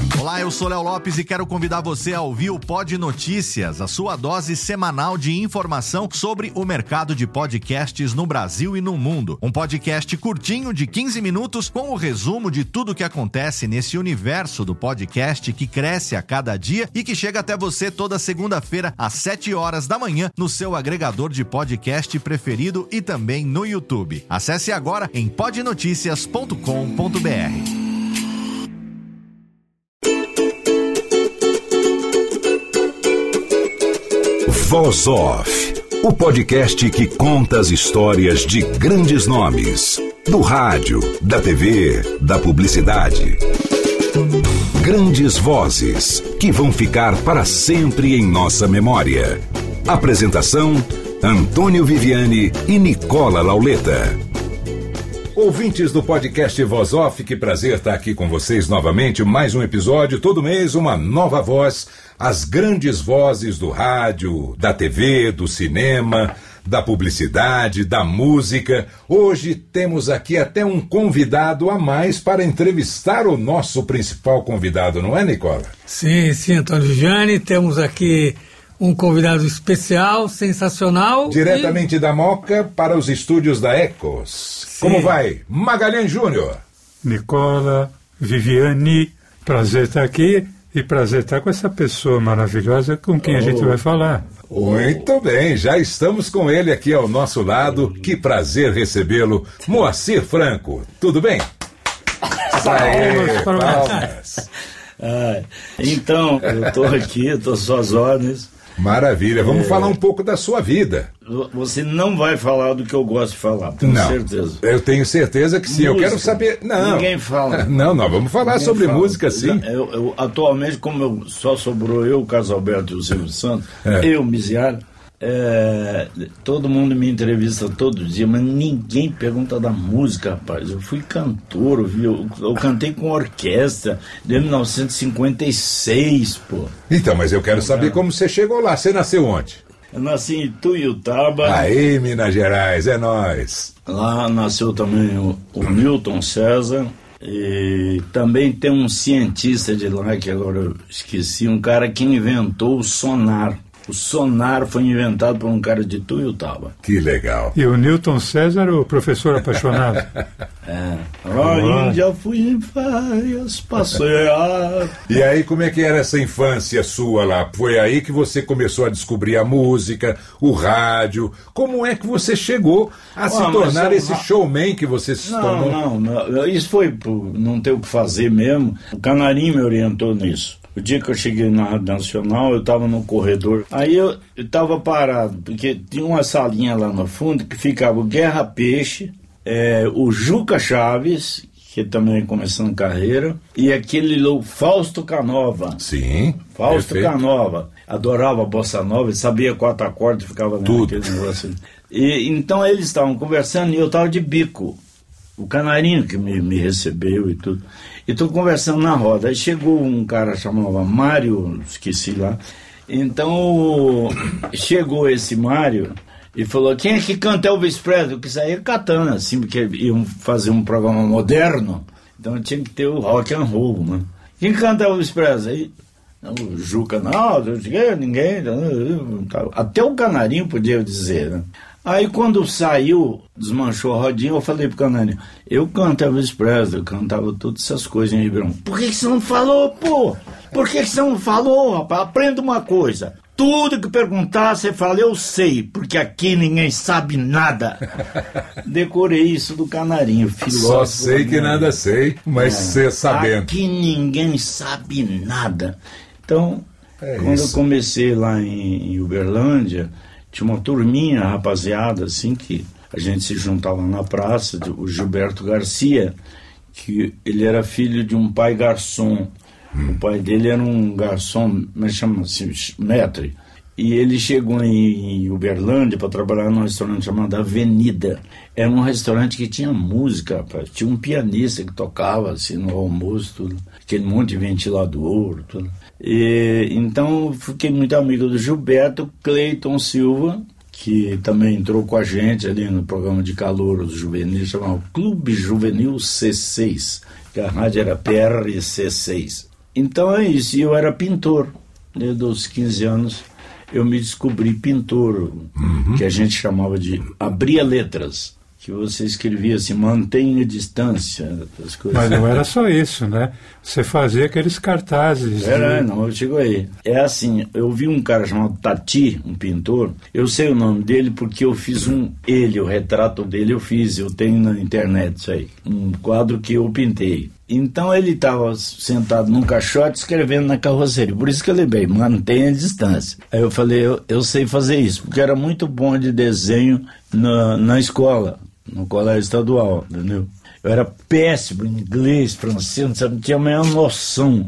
Olá, eu sou Léo Lopes e quero convidar você a ouvir o Pod Notícias, a sua dose semanal de informação sobre o mercado de podcasts no Brasil e no mundo. Um podcast curtinho de 15 minutos com o resumo de tudo que acontece nesse universo do podcast que cresce a cada dia e que chega até você toda segunda-feira às 7 horas da manhã no seu agregador de podcast preferido e também no YouTube. Acesse agora em podnoticias.com.br. Voz Off, o podcast que conta as histórias de grandes nomes, do rádio, da TV, da publicidade. Grandes vozes que vão ficar para sempre em nossa memória. Apresentação: Antônio Viviani e Nicola Lauleta. Ouvintes do podcast Voz Off, que prazer estar aqui com vocês novamente. Mais um episódio, todo mês uma nova voz. As grandes vozes do rádio, da TV, do cinema, da publicidade, da música. Hoje temos aqui até um convidado a mais para entrevistar o nosso principal convidado, não é, Nicola? Sim, Antônio Viviani. Temos aqui um convidado especial, sensacional. Diretamente da Moca para os estúdios da Ecos. Sim. Como vai? Magalhães Júnior. Nicola, Viviani, prazer estar aqui. E prazer estar com essa pessoa maravilhosa com quem a gente vai falar. Muito bem, já estamos com ele aqui ao nosso lado. Que prazer recebê-lo, Moacir Franco. Tudo bem? Palmas. Então, eu estou aqui, estou às suas ordens. Maravilha, vamos falar um pouco da sua vida. Você não vai falar do que eu gosto de falar, tenho certeza. Eu tenho certeza que sim, música. Eu quero saber... Não. Ninguém fala. Não, vamos falar sobre música, sim. Eu, atualmente, como só sobrou eu, o Carlos Alberto e o Silvio Santos, eu, Miziara, todo mundo me entrevista todo dia, mas ninguém pergunta da música, rapaz. Eu fui cantor, eu cantei com orquestra de 1956, pô. Então, mas eu quero saber como você chegou lá. Você nasceu onde? Eu nasci em Ituiutaba. Aí, Minas Gerais, é nóis. Lá nasceu também o Newton César. E também tem um cientista de lá, que agora eu esqueci, um cara que inventou o sonar. O sonar foi inventado por um cara de Ituiutaba. Que legal. E o Newton César, o professor apaixonado. Já fui em férias passear. E aí, como é que era essa infância sua lá? Foi aí que você começou a descobrir a música, o rádio. Como é que você chegou a se tornar esse showman que você se tornou? Não. Isso foi por não ter o que fazer mesmo. O Canarinho me orientou nisso. O dia que eu cheguei na Rádio Nacional, eu estava no corredor. Aí eu estava parado, porque tinha uma salinha lá no fundo que ficava o Guerra Peixe, o Juca Chaves, que também começando carreira, e aquele Fausto Canova. Sim. Fausto Canova. Adorava a bossa nova, ele sabia 4 acordes, ficava naquele negócio. E então eles estavam conversando e eu estava de bico. O Canarinho que me recebeu e tudo. E estou conversando na roda. Aí chegou um cara chamado Mário, esqueci lá. Então chegou esse Mário e falou: quem é que canta Elvis Presley? Que saía catando, assim, porque iam fazer um programa moderno. Então tinha que ter o rock and roll, né? Quem canta Elvis Presley? O Juca, ninguém. Até o Canarinho podia dizer, né? Aí quando saiu, desmanchou a rodinha, eu falei pro Canarinho: eu canto Elvis Presley, eu cantava todas essas coisas em Ribeirão. Por que você não falou, pô? Por que você não falou, rapaz? Aprenda uma coisa. Tudo que perguntar, você fala: eu sei, porque aqui ninguém sabe nada. Decorei isso do Canarinho, filósofo. Só sei que nada sei, mas você sabendo. Aqui ninguém sabe nada. Então, quando eu comecei lá em Uberlândia, tinha uma turminha, rapaziada, assim, que a gente se juntava na praça, o Gilberto Garcia, que ele era filho de um pai garçom. O pai dele era um garçom, mas chama-se maître. E ele chegou em Uberlândia para trabalhar num restaurante chamado Avenida. Era um restaurante que tinha música, rapaz. Tinha um pianista que tocava assim no almoço, tudo. Aquele monte de ventilador, tudo. E, então fiquei muito amigo do Gilberto. Cleiton Silva, que também entrou com a gente ali no programa de calouros juvenis, chamado Clube Juvenil C6, que a rádio era PRC6. Então é isso, e eu era pintor. Desde os 15 anos eu me descobri pintor, que a gente chamava de abria letras. Que você escrevia assim, mantenha distância, as coisas. Mas não era só isso, né? Você fazia aqueles cartazes. Não, eu chego aí. É assim, eu vi um cara chamado Tati, um pintor, eu sei o nome dele porque eu fiz o retrato dele eu tenho na internet isso aí, um quadro que eu pintei. Então ele estava sentado num caixote escrevendo na carroceria, por isso que eu lembrei, mantenha a distância. Aí eu falei, eu sei fazer isso, porque era muito bom de desenho na escola, no colégio estadual, entendeu? Eu era péssimo em inglês, francês, não tinha a menor noção,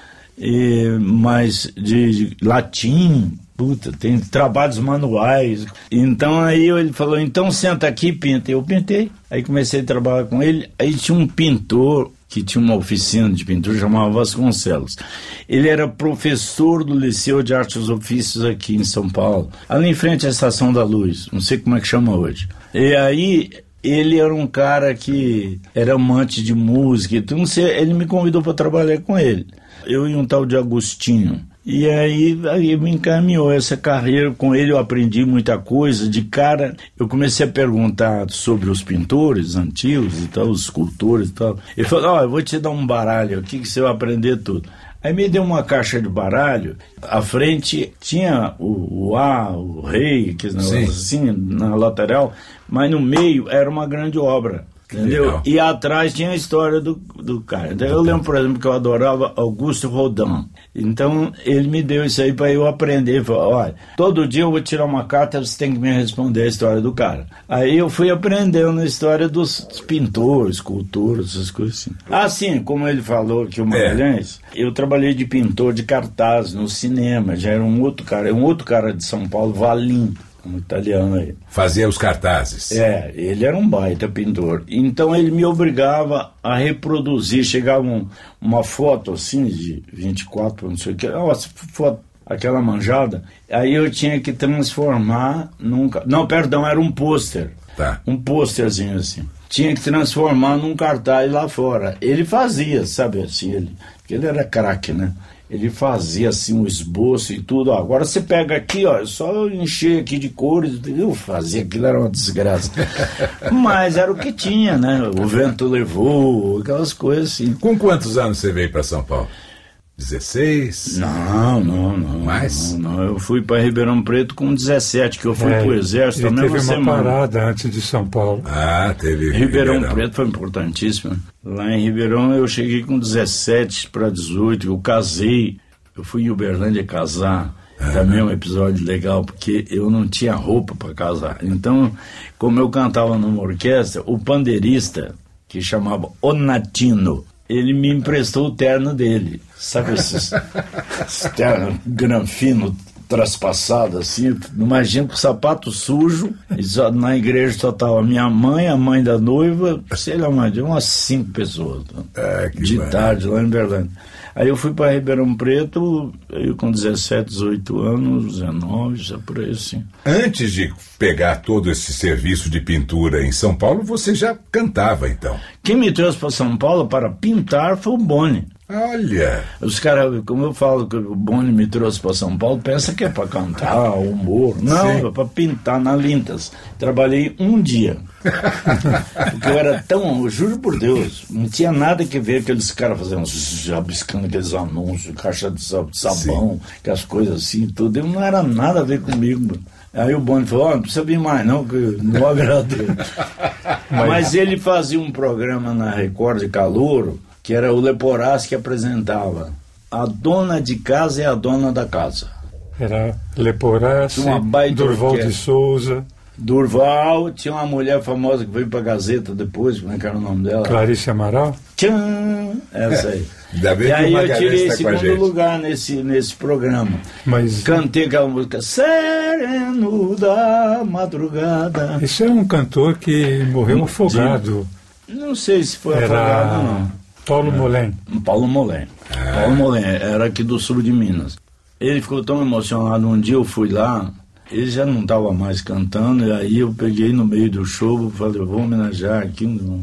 mas de latim, tem trabalhos manuais. Então aí ele falou, então senta aqui e pinta. Eu pintei, aí comecei a trabalhar com ele, aí tinha um pintor que tinha uma oficina de pintura, chamava Vasconcelos. Ele era professor do Liceu de Artes e Ofícios aqui em São Paulo, ali em frente à Estação da Luz, não sei como é que chama hoje. E aí ele era um cara que era amante de música, então ele me convidou para trabalhar com ele. Eu e um tal de Agostinho. E aí me encaminhou essa carreira. Com ele eu aprendi muita coisa. De cara, eu comecei a perguntar sobre os pintores antigos e tal, os escultores e tal. Ele falou, eu vou te dar um baralho aqui que você vai aprender tudo. Aí me deu uma caixa de baralho, à frente tinha o A, o rei, aqueles negócios assim, na lateral, mas no meio era uma grande obra. Entendeu? Legal. E atrás tinha a história do cara. Então, eu lembro, por exemplo, que eu adorava Auguste Rodin. Então ele me deu isso aí para eu aprender. Falou, olha, todo dia eu vou tirar uma carta, você tem que me responder a história do cara. Aí eu fui aprendendo a história dos pintores, escultores, essas coisas assim. Assim, como ele falou que o Magalhães, eu trabalhei de pintor de cartaz no cinema. Já era um outro cara de São Paulo, Valim. Um italiano aí. Fazia os cartazes. Ele era um baita pintor. Então ele me obrigava a reproduzir. Chegava uma foto assim de 24, não sei o que, foto, aquela manjada. Aí eu tinha que transformar num... Não, perdão, era um pôster. Tá. Um pôsterzinho assim. Tinha que transformar num cartaz lá fora. Ele fazia, sabe assim, porque ele era craque, né? Ele fazia assim um esboço e tudo. Agora você pega aqui, é só encher aqui de cores. Eu fazia aquilo, era uma desgraça. Mas era o que tinha, né? O vento levou, aquelas coisas assim. Com quantos anos você veio para São Paulo? 16? Não. Mais? Não. Eu fui para Ribeirão Preto com 17, que eu fui pro Exército ele a mesma teve uma semana. parada antes de São Paulo. Teve Ribeirão Preto foi importantíssimo. Lá em Ribeirão eu cheguei com 17 para 18, eu casei. Eu fui em Uberlândia casar. Também é um episódio legal, porque eu não tinha roupa para casar. Então, como eu cantava numa orquestra, o pandeirista, que chamava Onatino, ele me emprestou o terno dele. Sabe esses terno granfino, traspassado assim? Imagina com o sapato sujo. Na igreja só estava minha mãe, a mãe da noiva, sei lá, umas 5 pessoas. De tarde, lá em Berlândia. Aí eu fui para Ribeirão Preto, eu com 17, 18 anos, 19, já por aí assim. Antes de pegar todo esse serviço de pintura em São Paulo, você já cantava, então? Quem me trouxe para São Paulo para pintar foi o Boni. Olha! Os caras, como eu falo que o Boni me trouxe para São Paulo, pensa que é para cantar, humor. Não, é para pintar na Lintas. Trabalhei um dia. Porque eu era tão, eu juro por Deus, não tinha nada que ver aqueles caras fazendo, rabiscando aqueles anúncios, caixa de sabão, aquelas coisas assim, tudo. Não era nada a ver comigo. Aí o Boni falou, não precisa vir mais não, que eu não agradeço. Mas ele fazia um programa na Record de Calouro, que era o Leporás que apresentava. A dona de casa é a dona da casa. Era Leporás, Durval de Souza. Durval, tinha uma mulher famosa que veio pra Gazeta depois, como é que era o nome dela? Clarice Amaral? Tchan! Essa aí. E aí eu tirei segundo lugar nesse programa. Mas cantei aquela música Sereno da Madrugada. Esse é um cantor que morreu afogado. Não sei se foi afogado, não. Paulo Molém. Paulo Molém. Paulo Molém, era aqui do sul de Minas. Ele ficou tão emocionado, um dia eu fui lá, Ele já não estava mais cantando, e aí eu peguei no meio do show, falei, vou homenagear aqui,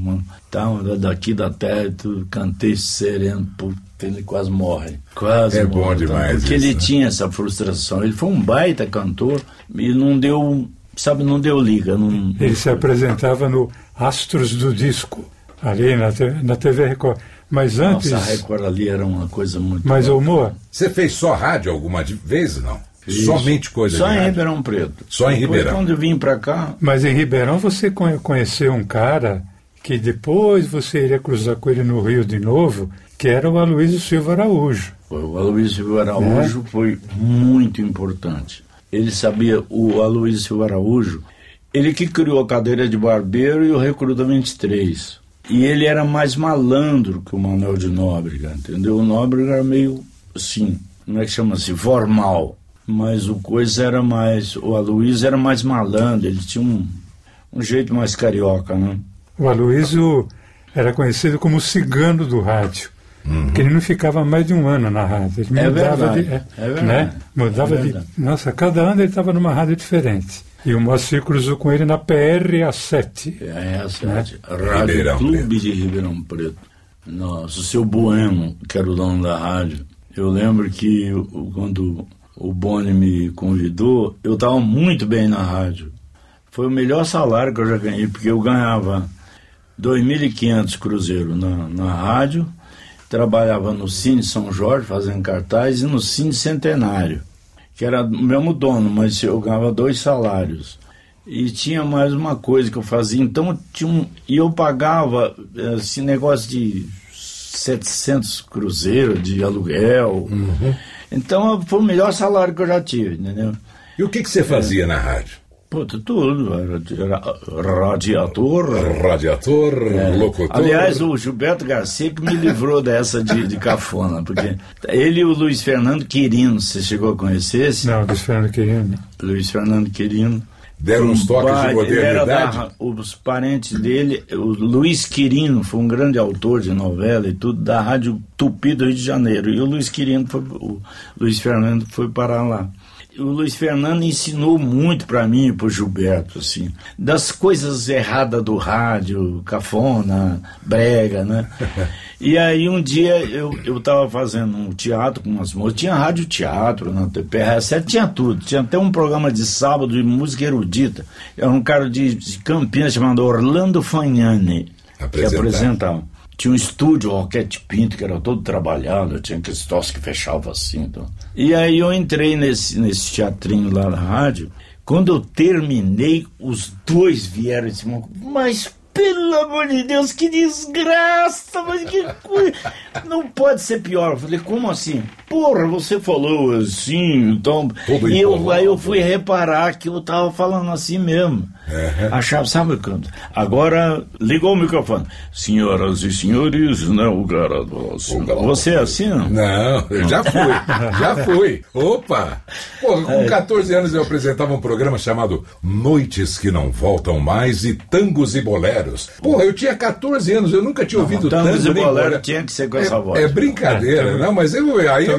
daqui da terra, e tudo, cantei sereno, puta, ele quase morre. Quase morre. Bom demais. Porque ele tinha essa frustração. Ele foi um baita cantor e não deu liga. Ele se apresentava no Astros do Disco, ali na TV Record. Mas antes... Nossa, a Record ali era uma coisa muito... Mas, Moa... Você fez só rádio alguma vez, não? Fiz. Somente coisa só de em rádio? Ribeirão Preto. Só em Depois, Ribeirão. quando eu vim para cá... Mas em Ribeirão você conheceu um cara que depois você iria cruzar com ele no Rio de novo, que era o Aloysio Silva Araújo. O Aloysio Silva Araújo foi muito importante. Ele sabia, o Aloysio Silva Araújo, ele que criou a cadeira de barbeiro e o Recruta 23. E ele era mais malandro que o Manuel de Nóbrega, entendeu? O Nóbrega era meio, assim, não é que chama-se, formal. Mas o Aloysio era mais malandro, ele tinha um jeito mais carioca, né? O Aloysio era conhecido como o cigano do rádio, porque ele não ficava mais de um ano na rádio. Ele mudava verdade. Né? Mudava de... Nossa, cada ano ele estava numa rádio diferente. E o Moacir cruzou com ele na PRA7. PRA7, né? Rádio Ribeirão Clube Preto. de Ribeirão Preto. Nossa, o seu Bueno, que era o dono da rádio. Eu lembro que quando o Boni me convidou, eu estava muito bem na rádio. Foi o melhor salário que eu já ganhei, porque eu ganhava 2.500 cruzeiro na rádio, trabalhava no Cine São Jorge, fazendo cartaz, e no Cine Centenário, que era o mesmo dono, mas eu ganhava 2 salários. E tinha mais uma coisa que eu fazia, então e eu pagava esse negócio de 700 cruzeiros de aluguel. Então foi o melhor salário que eu já tive, entendeu? E o que você fazia na rádio? Puta, tudo. Era radiator. Radiator, locutor. Aliás, o Gilberto Garcia que me livrou dessa de cafona, porque ele e o Luiz Fernando Quirino, você chegou a conhecer esse? Não, Luiz Fernando Quirino. Luiz Fernando Quirino. Deram uns toques de modernidade? Os parentes dele, o Luiz Quirino foi um grande autor de novela e tudo, da Rádio Tupi do Rio de Janeiro. E o Luiz Fernando foi parar lá. O Luiz Fernando ensinou muito para mim e para o Gilberto, assim, das coisas erradas do rádio, cafona, brega, né? E aí um dia eu estava fazendo um teatro com umas moças, tinha rádio teatro, na PRA7 tinha tudo, tinha até um programa de sábado de música erudita. Era um cara de Campinas chamado Orlando Fagnani, que apresentava. Tinha um estúdio, o Roquete Pinto, que era todo trabalhado, tinha aqueles tossos que fechavam assim. Então. E aí eu entrei nesse teatrinho lá na rádio. Quando eu terminei, os 2 vieram e disseram, mas pelo amor de Deus, que desgraça, mas que coisa, não pode ser pior. Eu falei, como assim? Porra, você falou assim, então... Aí eu fui reparar que eu tava falando assim mesmo. Achava, sabe quando? Agora, ligou o microfone. Senhoras e senhores, né, o cara... Você é assim, não? Não, eu já fui. Opa! Porra, com 14 anos eu apresentava um programa chamado Noites que Não Voltam Mais e Tangos e Boleros. Porra, eu tinha 14 anos, eu nunca tinha ouvido tangos tango e bolero. bolero. Tinha que ser com essa voz. É brincadeira, não, mas eu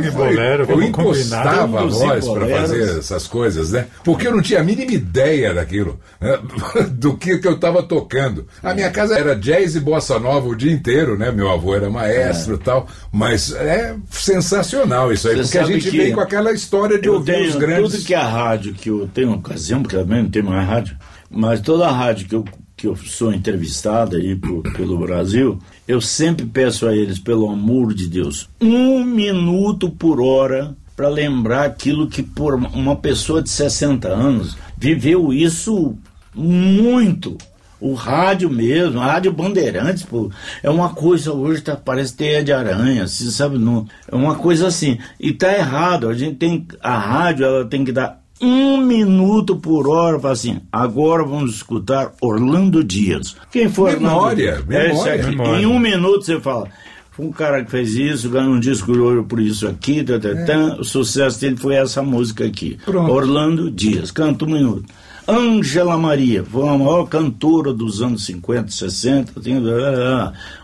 impostava a voz para fazer essas coisas, né? Porque eu não tinha a mínima ideia daquilo, né? Do que eu estava tocando. A minha casa era jazz e bossa nova o dia inteiro, né? Meu avô era maestro e tal, mas é sensacional isso aí, porque a gente vem com aquela história de ouvir os grandes... Tudo que a rádio, que eu tenho ocasião, porque também não tem mais rádio, mas toda a rádio que eu sou entrevistado aí pelo Brasil, eu sempre peço a eles, pelo amor de Deus, 1 minuto por hora para lembrar aquilo que por uma pessoa de 60 anos viveu isso muito. O rádio mesmo, a Rádio Bandeirantes, pô, é uma coisa hoje, parece teia de aranha, você sabe, não, é uma coisa assim, e tá errado, a rádio ela tem que dar 1 minuto por hora, fala assim, agora vamos escutar Orlando Dias. Quem foi Memória. Em 1 minuto você fala, foi um cara que fez isso, ganhou um disco de ouro por isso aqui, o sucesso dele foi essa música aqui. Pronto. Orlando Dias, canta 1 minuto. Ângela Maria, foi a maior cantora dos anos 50, 60,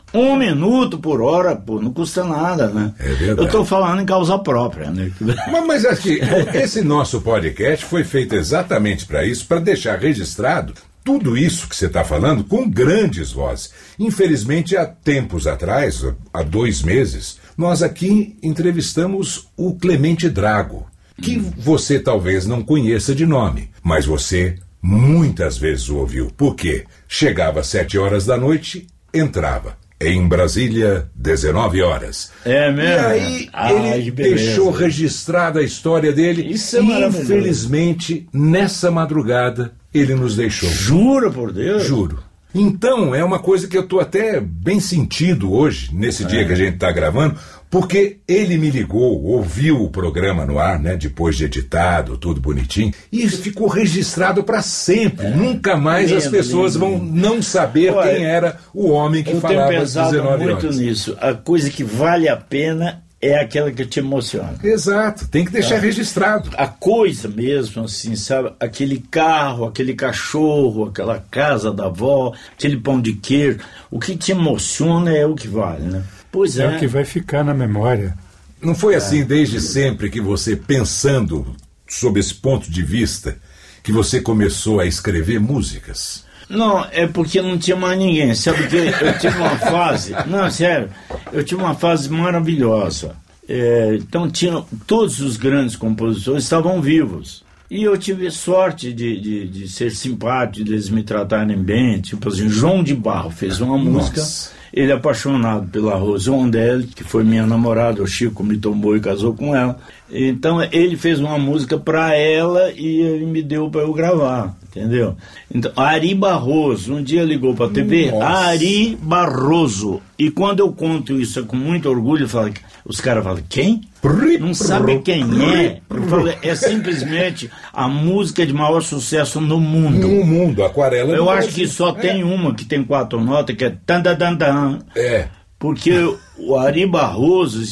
1 minuto por hora, pô, não custa nada, né? É verdade. Eu estou falando em causa própria, né? Mas aqui, esse nosso podcast foi feito exatamente para isso, para deixar registrado tudo isso que você está falando com grandes vozes. Infelizmente, há tempos atrás, há 2 meses, nós aqui entrevistamos o Clemente Drago, que você talvez não conheça de nome, mas você muitas vezes o ouviu. Por quê? Chegava às 7 horas da noite, entrava. Em Brasília, 19 horas. É mesmo? E aí ele deixou registrada a história dele. Isso é maravilhoso. Infelizmente, nessa madrugada, ele nos deixou. Jura por Deus? Juro. Então, é uma coisa que eu estou até bem sentido hoje, nesse dia que a gente está gravando, porque ele me ligou, ouviu o programa no ar, né, depois de editado, tudo bonitinho, e ficou registrado para sempre. Nunca mais as pessoas vão não saber quem era o homem que falava às 19 horas. Eu tenho pensado muito nisso. A coisa que vale a pena é aquela que te emociona. Exato, tem que deixar registrado. A coisa mesmo, assim, sabe? Aquele carro, aquele cachorro, aquela casa da avó, aquele pão de queijo. O que te emociona é o que vale, né? Pois é. É o que vai ficar na memória. Não foi assim desde sempre que você, pensando sob esse ponto de vista, que você começou a escrever músicas? Não, é porque não tinha mais ninguém. Sabe que eu tive uma fase... Não, sério. Eu tive uma fase maravilhosa. Então, todos os grandes compositores estavam vivos. E eu tive sorte de ser simpático, de eles me tratarem bem. Tipo assim, João de Barro fez uma música... Ele é apaixonado pela Rose Rondelli, que foi minha namorada, o Chico me tomou e casou com ela. Então ele fez uma música para ela e ele me deu para eu gravar, entendeu? Então, Ari Barroso, um dia ligou para a TV, Ari Barroso. E quando eu conto isso com muito orgulho, os caras falam, quem? Não sabe quem é? Eu falo, é simplesmente a música de maior sucesso no mundo. No mundo, Aquarela. Eu acho que só tem uma que tem 4 notas, que é tan dan dan dan. Porque o Ari Barroso,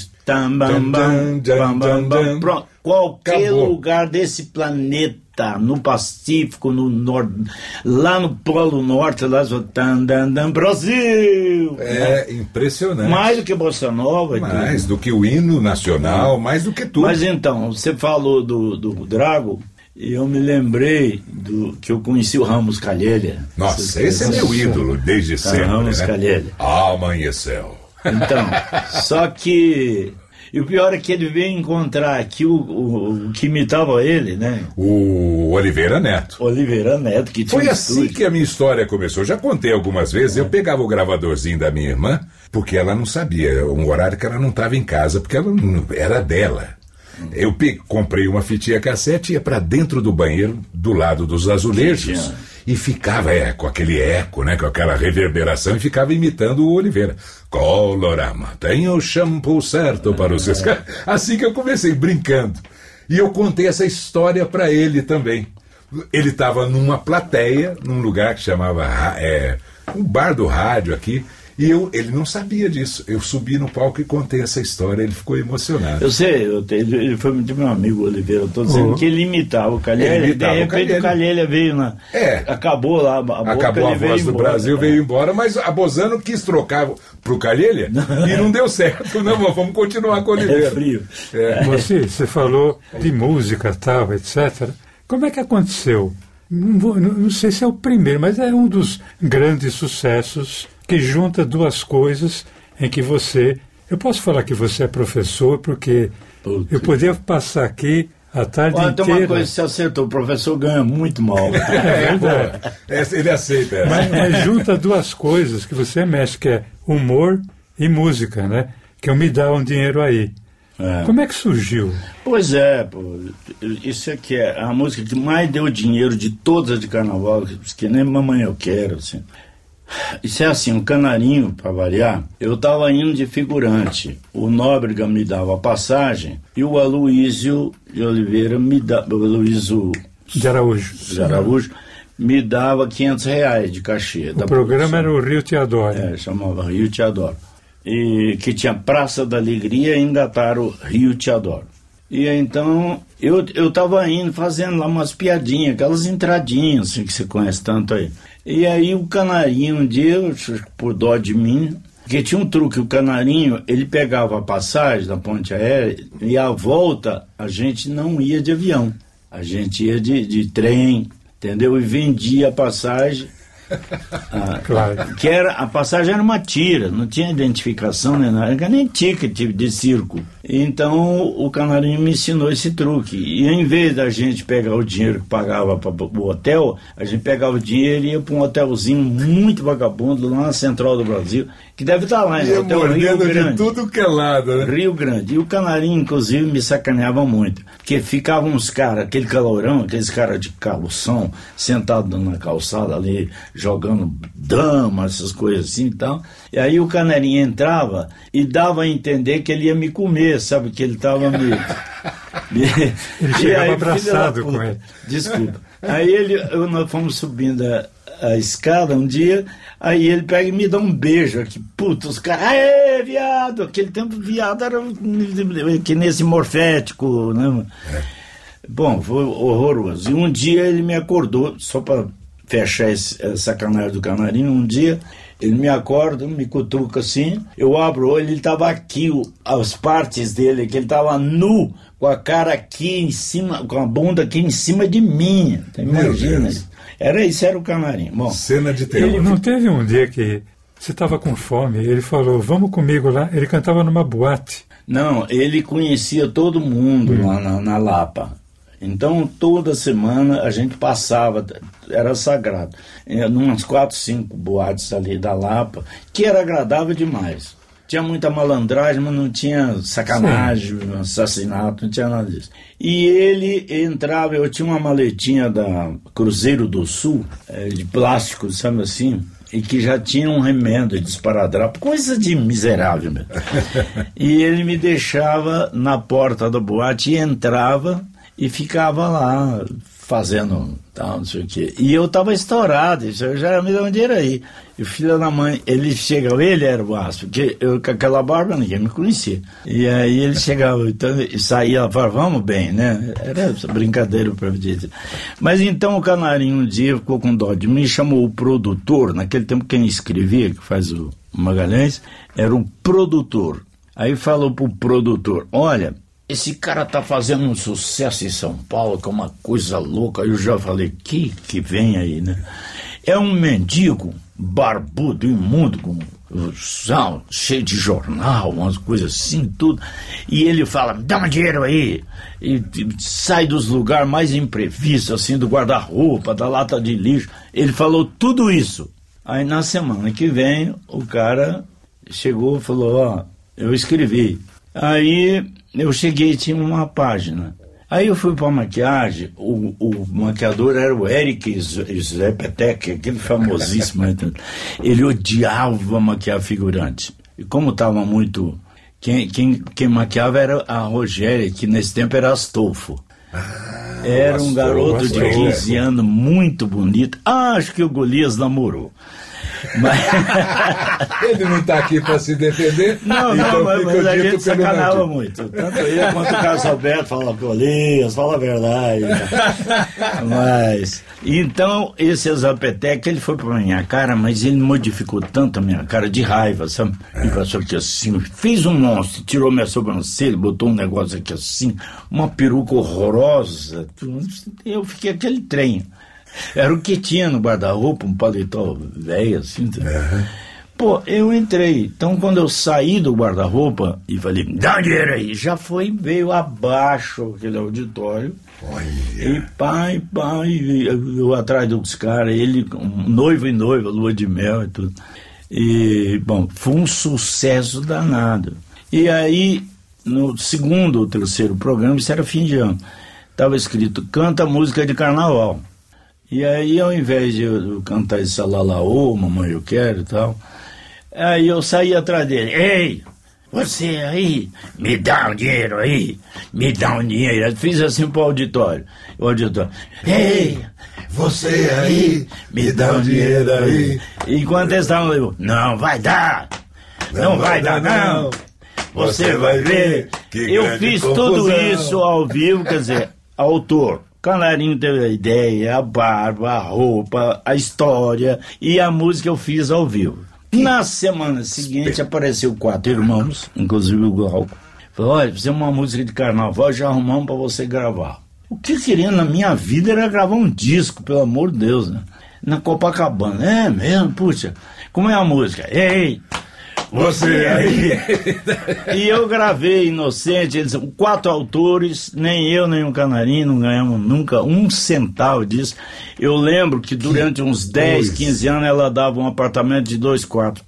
qualquer lugar desse planeta, no Pacífico, no norte, lá no Polo Norte, lá Brasil! Impressionante. Mais do que Bossa Nova. Mais do que o hino nacional, mais do que tudo. Mas então, você falou do Drago, e eu me lembrei que eu conheci o Ramos Calheiros. Nossa, esse é meu ídolo desde sempre, Ramos né? Calheiros. Amanheceu. Então, só que... E o pior é que ele veio encontrar aqui o que imitava ele, né? O Oliveira Neto. Oliveira Neto, que tinha Foi assim que a minha história começou. Já contei algumas vezes. Eu pegava o gravadorzinho da minha irmã, porque ela não sabia, um horário que ela não estava em casa, porque ela não, era dela. Eu comprei uma fitinha cassete, ia para dentro do banheiro, do lado dos azulejos, e ficava com aquele eco, né, com aquela reverberação, e ficava imitando o Oliveira. Colorama, tem o shampoo certo para os seus... Assim que eu comecei, brincando. E eu contei essa história para ele também. Ele estava numa plateia, num lugar que chamava um bar do rádio aqui, e ele não sabia disso. Eu subi no palco e contei essa história, ele ficou emocionado. Eu sei, ele foi muito meu amigo, Oliveira. Estou dizendo que ele imitava o Calheiros. De repente o Calheiros veio acabou lá. Acabou a voz do Brasil, veio embora, mas a Bozano quis trocar pro Calheiros e não deu certo. Não, vamos continuar com o Oliveira. É frio. Você falou de música, tal, etc. Como é que aconteceu? Não sei se é o primeiro, mas é um dos grandes sucessos que junta 2 coisas em que você... Eu posso falar que você é professor, porque eu poderia passar aqui a tarde inteira... Tem uma coisa que você acertou, o professor ganha muito mal. É verdade. Ele aceita. Mas junta 2 coisas que você mexe, que é humor e música, né? Que me dá um dinheiro aí. Como é que surgiu? Pois é, isso aqui é a música que mais deu dinheiro de todas de carnaval, que nem Mamãe Eu Quero, assim. Isso é assim, um canarinho, para variar. Eu estava indo de figurante. O Nóbrega me dava a passagem e o Aloysio de Oliveira me dava... O Aloysio de Araújo me dava R$500 de cachê. O programa era o Rio Te Adoro. Chamava Rio Te Adoro. E que tinha Praça da Alegria e engataram Rio Te Adoro. E então eu estava indo, fazendo lá umas piadinhas, aquelas entradinhas assim, que você conhece tanto aí. E aí o canarinho um dia, por dó de mim, Porque tinha um truque, o Canarinho, ele pegava a passagem da ponte aérea e a volta a gente não ia de avião. A gente ia de trem, entendeu? E vendia a passagem. Claro. Que a passagem era uma tira, não tinha identificação nem nada, nem ticket de circo. Então o Canarinho me ensinou esse truque. E em vez da gente pegar o dinheiro que pagava para o hotel, a gente pegava o dinheiro e ia para um hotelzinho muito vagabundo lá na Central do Brasil, que deve estar lá, Ia Hotel Rio Grande. de tudo que é lado, né? Rio Grande. E o Canarinho, inclusive, me sacaneava muito. Porque ficavam uns caras, aquele calorão, aqueles caras de calção, sentados na calçada ali, jogando dama, essas coisas assim e tal. E aí o Canarinho entrava e dava a entender que ele ia me comer, sabe? Que ele estava me... Ele chegava abraçado com ele. Desculpa. Aí nós fomos subindo a escada um dia, aí ele pega e me dá um beijo aqui. Puta, os caras, aê, viado! Aquele tempo viado era que nesse morfético, né? Bom, foi horroroso. E um dia ele me acordou, só para fechar essa sacanagem do Canarinho, um dia ele me acorda, me cutuca assim, eu abro o olho, ele estava aqui, as partes dele, que ele estava nu, com a cara aqui em cima, com a bunda aqui em cima de mim. Imagina. Isso era o Canarinho. Bom, cena de terror. Ele não teve um dia que você estava com fome, ele falou, vamos comigo lá, ele cantava numa boate. Não, ele conhecia todo mundo lá na Lapa. Então, toda semana a gente passava, era sagrado, em umas 4, 5 boates ali da Lapa, que era agradável demais. Tinha muita malandragem, mas não tinha sacanagem, assassinato, não tinha nada disso. E ele entrava, eu tinha uma maletinha da Cruzeiro do Sul, de plástico, sabe assim, e que já tinha um remendo de esparadrapo, coisa de miserável mesmo. E ele me deixava na porta da boate e entrava e ficava lá fazendo tal, não sei o quê. E eu estava estourado, isso eu já me deu um dinheiro aí. E o filho da mãe, ele era o aço, porque eu com aquela barba ninguém me conhecia. E aí ele chegava, então, e saía, ela falava, vamos bem, né? Era essa brincadeira para dizer. Mas então o Canarinho um dia ficou com dó de mim, chamou o produtor, naquele tempo quem escrevia, que faz o Magalhães, era o produtor. Aí falou pro produtor, olha, esse cara tá fazendo um sucesso em São Paulo, que é uma coisa louca. Eu já falei, que vem aí, né? É um mendigo barbudo, imundo, com cheio de jornal, umas coisas assim, tudo. E ele fala, me dá um dinheiro aí. E sai dos lugares mais imprevistos, assim, do guarda-roupa, da lata de lixo. Ele falou tudo isso. Aí na semana que vem, o cara chegou e falou, ó, eu escrevi. Aí eu cheguei e tinha uma página. Aí eu fui para a maquiagem, o maquiador era o Eric Zepetec, aquele famosíssimo. Ele odiava maquiar figurante. E como estava muito... Quem maquiava era a Rogéria, que nesse tempo era Astolfo. Era um garoto de 15 anos, muito bonito. Acho que o Golias namorou. Mas... Ele não está aqui para se defender. Não, então mas a gente sacanava muito. Tanto ele quanto o Carlos Alberto fala Golias, fala a verdade. Mas então esse Zapetec, ele foi para minha cara, mas ele modificou tanto a minha cara de raiva, sabe? Ele passou aqui assim, fez um monstro, tirou minha sobrancelha, botou um negócio aqui assim, uma peruca horrorosa. Eu fiquei aquele trem. Era o que tinha no guarda-roupa, um paletó velho assim. Pô, eu entrei. Então, quando eu saí do guarda-roupa e falei, dá dinheiro aí, já veio abaixo aquele auditório. Olha. E pai, eu atrás dos caras, ele, noivo e noiva, lua de mel e tudo. E, bom, foi um sucesso danado. E aí, no segundo ou terceiro programa, isso era fim de ano, estava escrito, canta música de carnaval. E aí, ao invés de eu cantar esse Salalaô, Mamãe Eu Quero e tal, aí eu saí atrás dele. Ei, você aí, me dá um dinheiro aí, me dá um dinheiro. Eu fiz assim pro auditório. O auditório, ei, você aí, me dá um dinheiro aí. Enquanto eles estavam, eu, não vai dar, não vai dar não, você vai ver. Eu fiz tudo isso ao vivo, quer dizer, autor. Canarinho teve a ideia, a barba, a roupa, a história e a música eu fiz ao vivo. Na semana seguinte apareceu 4 irmãos, inclusive o Glauco. Falou, olha, fizemos uma música de carnaval, já arrumamos para você gravar. O que eu queria na minha vida era gravar um disco, pelo amor de Deus, né? Na Copacabana. É mesmo, puxa, como é a música? Ei, você aí. E eu gravei Inocente, eles são 4 autores, nem eu nem o Canarinho não ganhamos nunca 1 centavo disso. Eu lembro que durante uns 10, 15 anos ela dava um apartamento de 2 quartos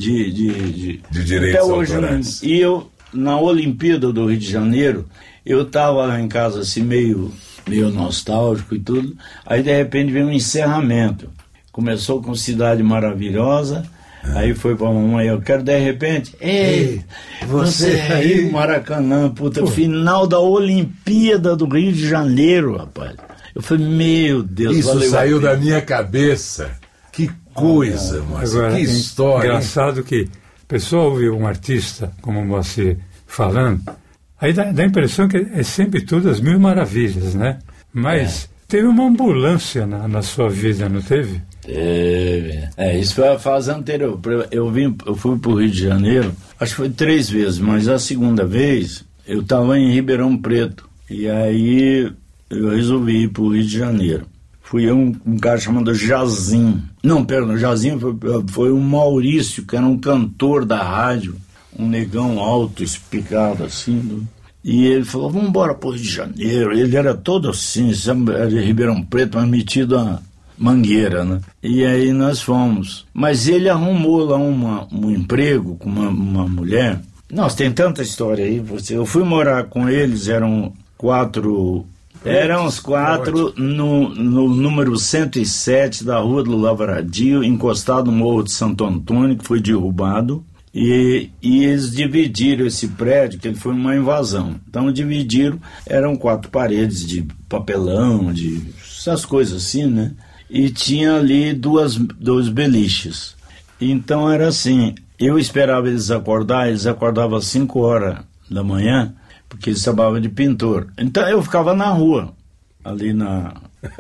de direitos até hoje, autorais. E eu, na Olimpíada do Rio de Janeiro, eu estava lá em casa assim meio nostálgico e tudo, aí de repente veio um encerramento. Começou com Cidade Maravilhosa, aí foi pra mamãe, eu quero de repente, ei, você aí, Maracanã, puta, final da Olimpíada do Rio de Janeiro, rapaz. Eu falei, meu Deus, isso saiu da minha cabeça. Que coisa, Moacir, que história. Engraçado que a pessoa ouve um artista como o Moacir falando, aí dá a impressão que é sempre tudo as mil maravilhas, né? Mas teve uma ambulância na sua vida, não teve? Teve. Isso foi a fase anterior. Eu fui para o Rio de Janeiro, acho que foi 3 vezes, mas a segunda vez eu estava em Ribeirão Preto. E aí eu resolvi ir para o Rio de Janeiro. Fui um cara chamado Jazim. Não, perdão, Jazim foi o Maurício, que era um cantor da rádio, um negão alto, espicado assim. E ele falou, vamos embora para o Rio de Janeiro. Ele era todo assim, era de Ribeirão Preto, mas metido a Mangueira, né? E aí nós fomos. Mas ele arrumou lá um emprego com uma mulher. Nossa, tem tanta história aí. Eu fui morar com eles, eram 4... Eram os 4 no número 107 da Rua do Lavradio, encostado no Morro de Santo Antônio, que foi derrubado. E eles dividiram esse prédio, que ele foi uma invasão. Então dividiram, eram 4 paredes de papelão, de essas coisas assim, né? E tinha ali dois beliches. Então era assim, eu esperava eles acordavam às 5 horas da manhã, porque eles trabalhavam de pintor. Então eu ficava na rua, ali na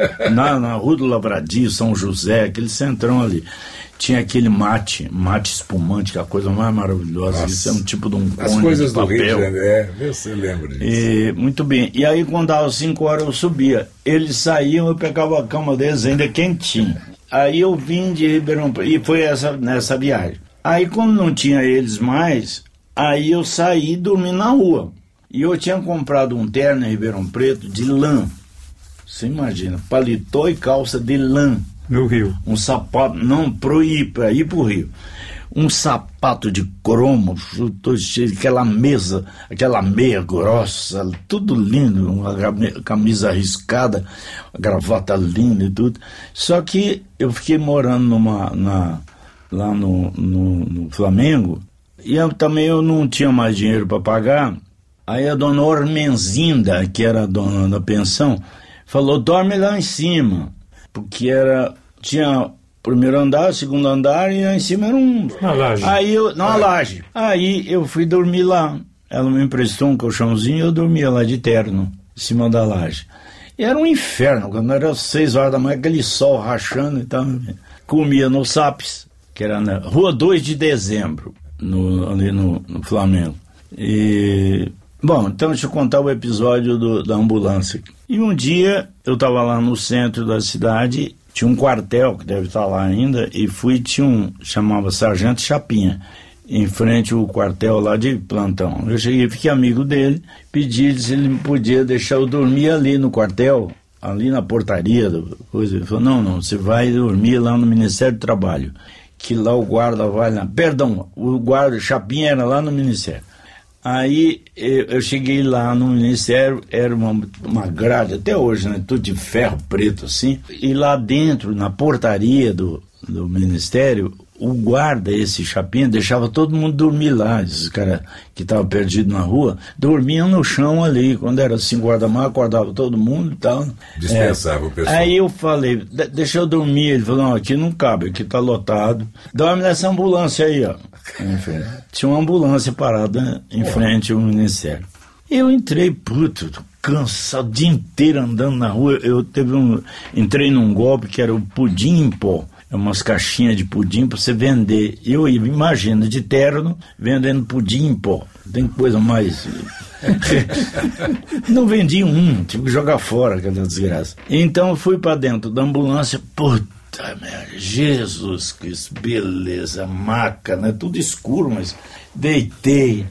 Rua do Lavradio, São José, aquele centrão ali. Tinha aquele mate espumante, que é a coisa mais maravilhosa. Nossa. Isso é um tipo de um cone as coisas de papel. Do Rio de Janeiro, você lembra disso. Muito bem. E aí quando dava 5 horas eu subia. Eles saíam, eu pegava a cama deles ainda quentinha. Aí eu vim de Ribeirão Preto, e foi nessa viagem. Aí quando não tinha eles mais, aí eu saí e dormi na rua. E eu tinha comprado um terno em Ribeirão Preto de lã. Você imagina, paletó e calça de lã. No Rio. Um sapato, não, para ir pro Rio. Um sapato de cromo, aquela meia grossa, tudo lindo, uma camisa arriscada, gravata linda e tudo. Só que eu fiquei morando lá no Flamengo, e eu não tinha mais dinheiro para pagar. Aí a dona Ormenzinda, que era a dona da pensão, falou, dorme lá em cima, porque tinha primeiro andar, segundo andar, e lá em cima era uma laje. Uma laje. Aí eu fui dormir lá. Ela me emprestou um colchãozinho e eu dormia lá de terno, em cima da laje. E era um inferno, quando era 6 horas da manhã, aquele sol rachando e tal. Comia no Sapes, que era na Rua 2 de Dezembro, ali no Flamengo. Bom, então deixa eu contar o episódio da ambulância. E um dia eu estava lá no centro da cidade, tinha um quartel que deve estar lá ainda, e chamava Sargento Chapinha, em frente ao quartel lá de plantão. Eu cheguei, fiquei amigo dele, pedi se ele me podia deixar eu dormir ali no quartel, ali na portaria, coisa. Ele falou, não, você vai dormir lá no Ministério do Trabalho, que lá o guarda vai lá. Perdão, o guarda Chapinha era lá no Ministério. Aí eu cheguei lá no Ministério, era uma grade, até hoje, né, tudo de ferro preto assim, e lá dentro, na portaria do Ministério, o guarda, esse Chapinha, deixava todo mundo dormir lá. Esses caras que estavam perdidos na rua, dormiam no chão ali. Quando era 5 horas da manhã, acordava todo mundo e tal. Dispensava o pessoal. Aí eu falei, deixa eu dormir. Ele falou, não, aqui não cabe, aqui tá lotado. Dorme nessa ambulância aí, ó. Enfim, tinha uma ambulância parada em frente ao Ministério. Eu entrei, cansado, o dia inteiro andando na rua. Entrei num golpe que era o pudim em pó. umas caixinhas de pudim para você vender. Eu imagino, de terno, vendendo pudim em pó. Tem coisa mais... Não vendi tive que jogar fora aquela desgraça. Então eu fui para dentro da ambulância. Puta merda, Jesus, que beleza, maca, né? Tudo escuro, mas deitei.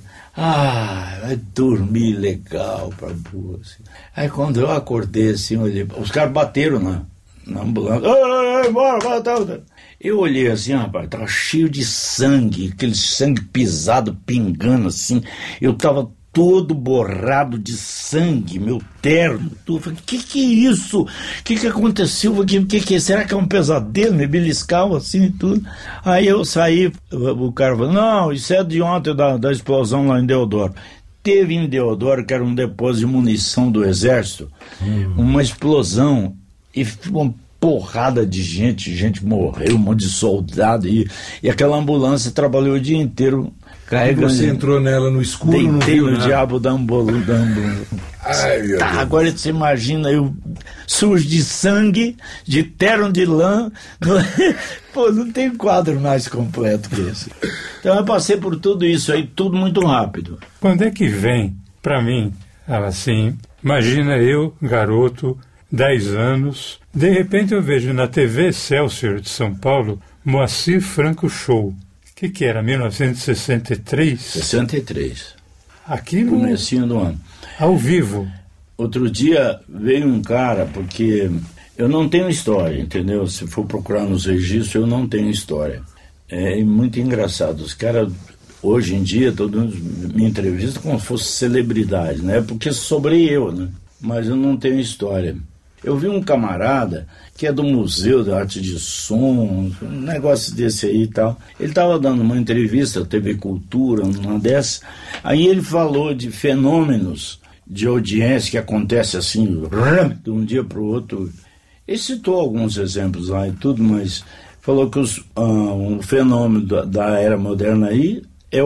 Vai dormir legal pra boa, assim. Aí quando eu acordei assim, olhei, os caras bateram na ambulância. Bora. Eu olhei assim, rapaz, tava cheio de sangue, aquele sangue pisado, pingando assim. Eu tava todo borrado de sangue, meu terno, tudo. Falei, que é isso? O que aconteceu? Que será que é um pesadelo? Me beliscava assim e tudo. Aí eu saí, o cara falou, não, isso é de ontem da explosão lá em Deodoro. Teve em Deodoro, que era um depósito de munição do exército, uma explosão e uma porrada de gente morreu, um monte de soldado, e aquela ambulância trabalhou o dia inteiro carregando. E você entrou nela no escuro, não viu no nada? diabo da ambulância. Ai, meu Deus. Agora você imagina eu sujo de sangue, de terno de lã. Pô, não tem quadro mais completo que esse. Então eu passei por tudo isso aí, tudo muito rápido. Quando é que vem, para mim, assim, imagina eu, garoto, 10 anos, de repente eu vejo na TV Excelsior de São Paulo, Moacir Franco Show. O que era, 1963? 63. Aqui no... Comecinho do ano. Ao vivo. Outro dia veio um cara, porque eu não tenho história, entendeu? Se for procurar nos registros, eu não tenho história. É muito engraçado. Os caras, hoje em dia, todo mundo me entrevista como se fosse celebridade, né? Porque sobrei eu, né? Mas eu não tenho história. Eu vi um camarada que é do Museu da Arte de Som, um negócio desse aí e tal. Ele estava dando uma entrevista à TV Cultura, uma dessas. Aí ele falou de fenômenos de audiência que acontece assim, de um dia para o outro. Ele citou alguns exemplos lá e tudo, mas falou que o fenômeno da era moderna aí é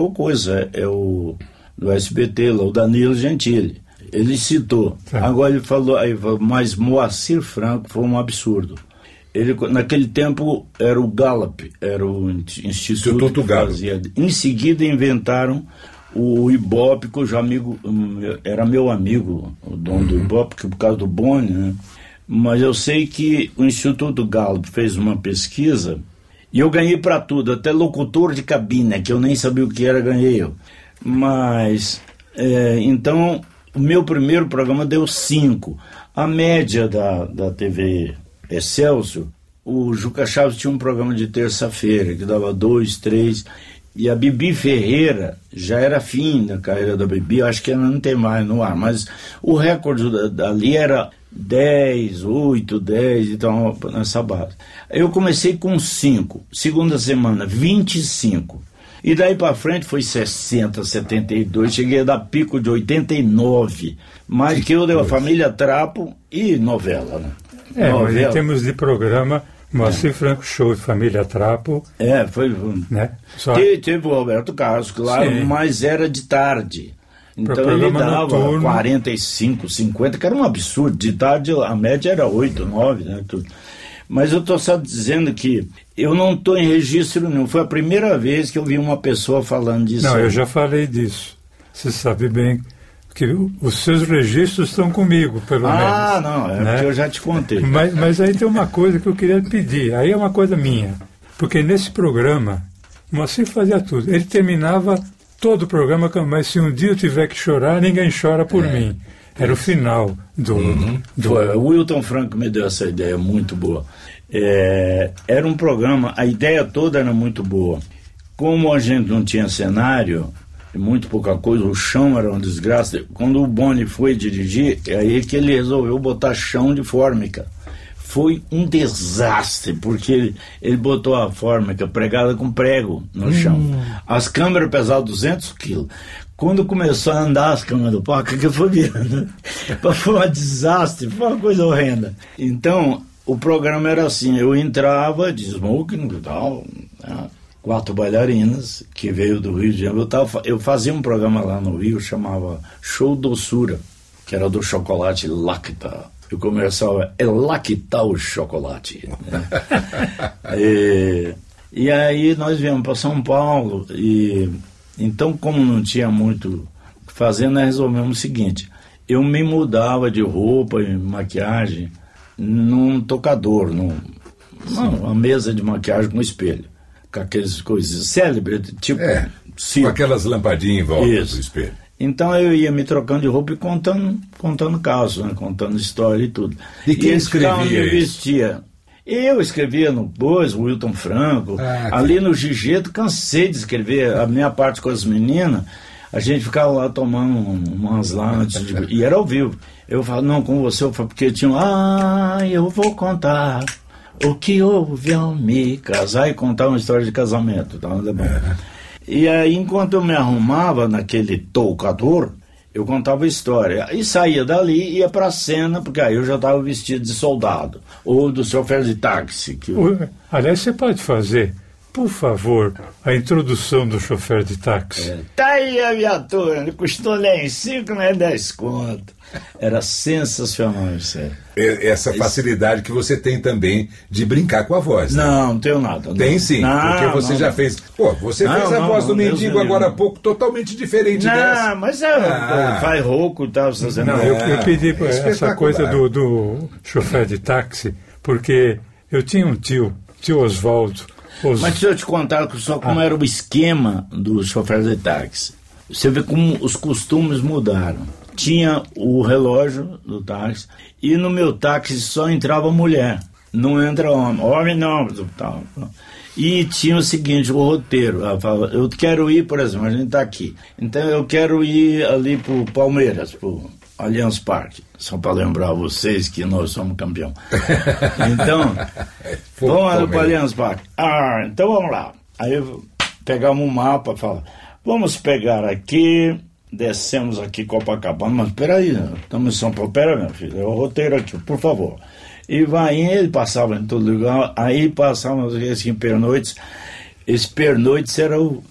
o do SBT, lá, o Danilo Gentili. Ele citou. Agora ele falou, mas Moacir Franco foi um absurdo. Ele, naquele tempo, era o Gallup, era o Instituto que fazia. Em seguida inventaram o Ibope, cujo amigo, era meu amigo, o dono do Ibope, por causa do Boni, né? Mas eu sei que o Instituto Gallup fez uma pesquisa e eu ganhei para tudo, até locutor de cabine, que eu nem sabia o que era, ganhei eu. Mas, então... O meu primeiro programa deu 5. A média da TV Excelsior, o Juca Chaves tinha um programa de terça-feira, que dava 2, 3. E a Bibi Ferreira, já era fim da carreira da Bibi, acho que ela não tem mais no ar, mas o recorde ali era 10, 8, 10, então nessa base. Eu comecei com 5, segunda semana, 25. E daí para frente foi 60, 72, cheguei a dar pico de 89, mais que eu dei a Família Trapo e novela, né? Novela. Mas em termos de programa, Moacir Franco Show e Família Trapo... foi... Né? Teve o Roberto Carlos, claro, sim, mas era de tarde. Então ele dava noturno, 45, 50, que era um absurdo. De tarde a média era 8, 9, né? Tudo. Mas eu estou só dizendo que eu não estou em registro nenhum. Foi a primeira vez que eu vi uma pessoa falando disso. Não, eu já falei disso. Você sabe bem que os seus registros estão comigo, pelo menos. Ah, não, né? Porque eu já te contei. Mas aí tem uma coisa que eu queria pedir. Aí é uma coisa minha. Porque nesse programa, o Moacir fazia tudo. Ele terminava todo o programa, mas se um dia eu tiver que chorar, ninguém chora por mim. Era o final do... O Wilton Franco me deu essa ideia muito boa. Era um programa, a ideia toda era muito boa. Como a gente não tinha cenário, muito pouca coisa, o chão era uma desgraça. Quando o Boni foi dirigir, é aí que ele resolveu botar chão de fórmica. Foi um desastre, porque ele botou a fórmica pregada com prego no chão. As câmeras pesavam 200 quilos. Quando começou a andar as câmeras do palco, que foi virando. Foi um desastre, foi uma coisa horrenda. Então, o programa era assim, eu entrava de smoking e tal, né? 4 bailarinas, que veio do Rio de Janeiro. Eu fazia um programa lá no Rio, chamava Show Doçura, que era do chocolate Lacta. E o comercial é lá que tá o chocolate. Né? E aí nós viemos para São Paulo, e então, como não tinha muito o que fazer, nós resolvemos o seguinte: eu me mudava de roupa e maquiagem num tocador, uma mesa de maquiagem com espelho, com aquelas coisas célebres, tipo com aquelas lampadinhas em volta do espelho. Então eu ia me trocando de roupa e contando casos, né? Contando história e tudo. E quem escrevia isso? Eu escrevia no Boas, o Wilton Franco, ali no Gigeto, cansei de escrever a minha parte com as meninas. A gente ficava lá tomando umas lá antes e era ao vivo. Eu falo, não, com você, eu falo, porque tinha eu vou contar o que houve ao me casar, e contar uma história de casamento. Tá? E aí, enquanto eu me arrumava naquele toucador, eu contava a história. E saía dali e ia pra cena, porque aí eu já estava vestido de soldado, ou do chofer de táxi. Aliás, você pode fazer, por favor, a introdução do chofer de táxi. Tá aí a viatura, ele custou nem 5, nem 10 conto. Era sensacional, sério. Essa facilidade que você tem também de brincar com a voz. Né? Não tenho nada. Tem sim, porque você já fez. Pô, você fez a voz do mendigo agora há pouco, totalmente diferente dessa. Não, mas faz rouco e tal. Eu pedi essa coisa do chofer de táxi, porque eu tinha um tio Oswaldo. Mas deixa eu te contar só como era o esquema do chofer de táxi. Você vê como os costumes mudaram. Tinha o relógio do táxi, e no meu táxi só entrava mulher, não entra homem não, tal. E tinha o seguinte, o roteiro, ela fala, eu quero ir, por exemplo, a gente está aqui, então eu quero ir ali pro Palmeiras, pro Allianz Parque, só para lembrar vocês que nós somos campeão. Então, vamos ali pro Allianz Parque. Então vamos lá. Aí pegamos um mapa, fala, vamos pegar aqui, descemos aqui Copacabana, mas peraí, estamos em São Paulo, pera, meu filho, é o roteiro aqui, por favor. E vai, ele passava em todo lugar, aí passava em pernoites, esse pernoites era o...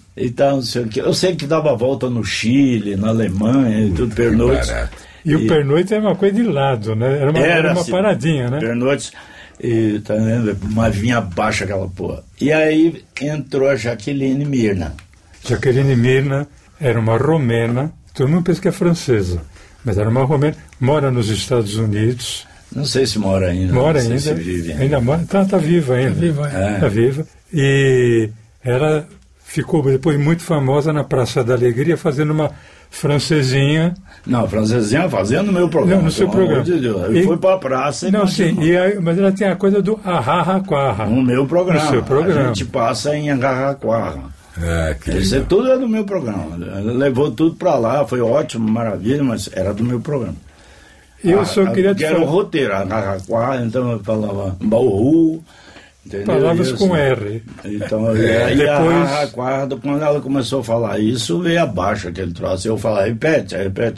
Eu sei que dava volta no Chile, na Alemanha, e tudo, pernoites. E o pernoite era uma coisa de lado, né? Era uma paradinha, né? Pernoites, tá vendo? Mas vinha abaixo aquela porra. E aí entrou a Jaqueline Mirna. Jaqueline Mirna era uma romena, todo mundo pensa que é francesa, mas era uma romena, mora nos Estados Unidos. Não sei se mora ainda. Mora ainda. Se vive ainda mora, tá viva ainda. Tá viva. E ela ficou depois muito famosa na Praça da Alegria, fazendo uma francesinha. Não, francesinha fazendo no meu programa. Não, no seu programa. De Deus. Eu fui para a praça e não, sim, mas ela tem a coisa do Araraquara. No meu programa. No seu programa. A gente passa em Araraquara. Isso tudo é do meu programa. Ela levou tudo para lá, foi ótimo, maravilha, mas era do meu programa. Eu só queria te falar. Era o roteiro, Araraquara, então eu falava Bauru. Palavras isso, com R. Então, e depois... quando ela começou a falar isso, veio abaixo aquele troço. Eu falava, repete.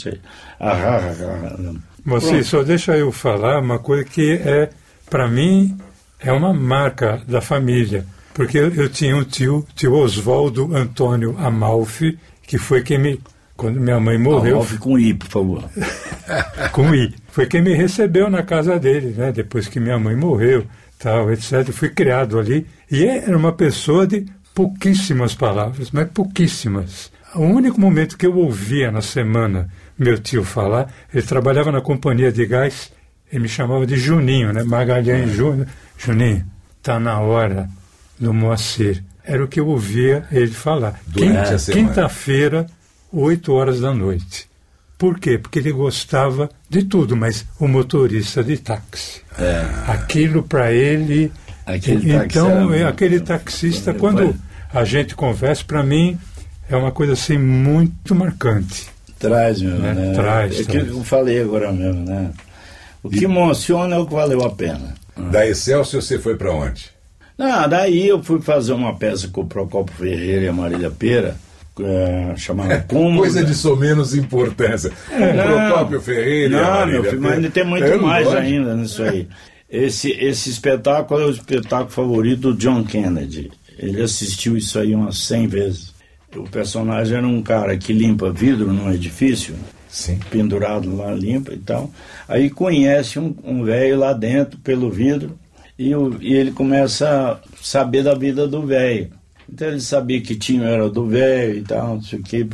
Você só deixa eu falar uma coisa que para mim, é uma marca da família. Porque eu tinha um tio Oswaldo Antônio Amalfi, que foi quem quando minha mãe morreu... Amalfi com I, por favor. Com I. Foi quem me recebeu na casa dele, né? Depois que minha mãe morreu, tal, etc. Eu fui criado ali. E era uma pessoa de pouquíssimas palavras, mas pouquíssimas. O único momento que eu ouvia na semana meu tio falar, ele trabalhava na companhia de gás, ele me chamava de Juninho, né? Magalhães Júnior. Juninho, tá na hora do Moacir. Era o que eu ouvia ele falar. Quinta-feira, 8 horas da noite. Por quê? Porque ele gostava de tudo, mas o motorista de táxi. Aquilo para ele... Aquele taxista, quando a gente conversa, para mim, é uma coisa assim muito marcante. Traz mesmo, né? Traz. É aquilo que eu falei agora mesmo, né? O que emociona é o que valeu a pena. Da Excelsior você foi para onde? Daí eu fui fazer uma peça com o Procópio Ferreira e a Marília Pera, chamada Como... Coisa de menos importância. Procópio Ferreira e a Marília Pera. Mas ainda tem muito mais ainda nisso aí. Esse espetáculo é o espetáculo favorito do John Kennedy. Ele assistiu isso aí umas 100 vezes. O personagem era um cara que limpa vidro num edifício. Sim. pendurado lá, limpo e tal. Aí conhece um velho lá dentro, pelo vidro, e ele começa a saber da vida do velho. Então ele sabia que tinha era do velho e tal, não sei o que,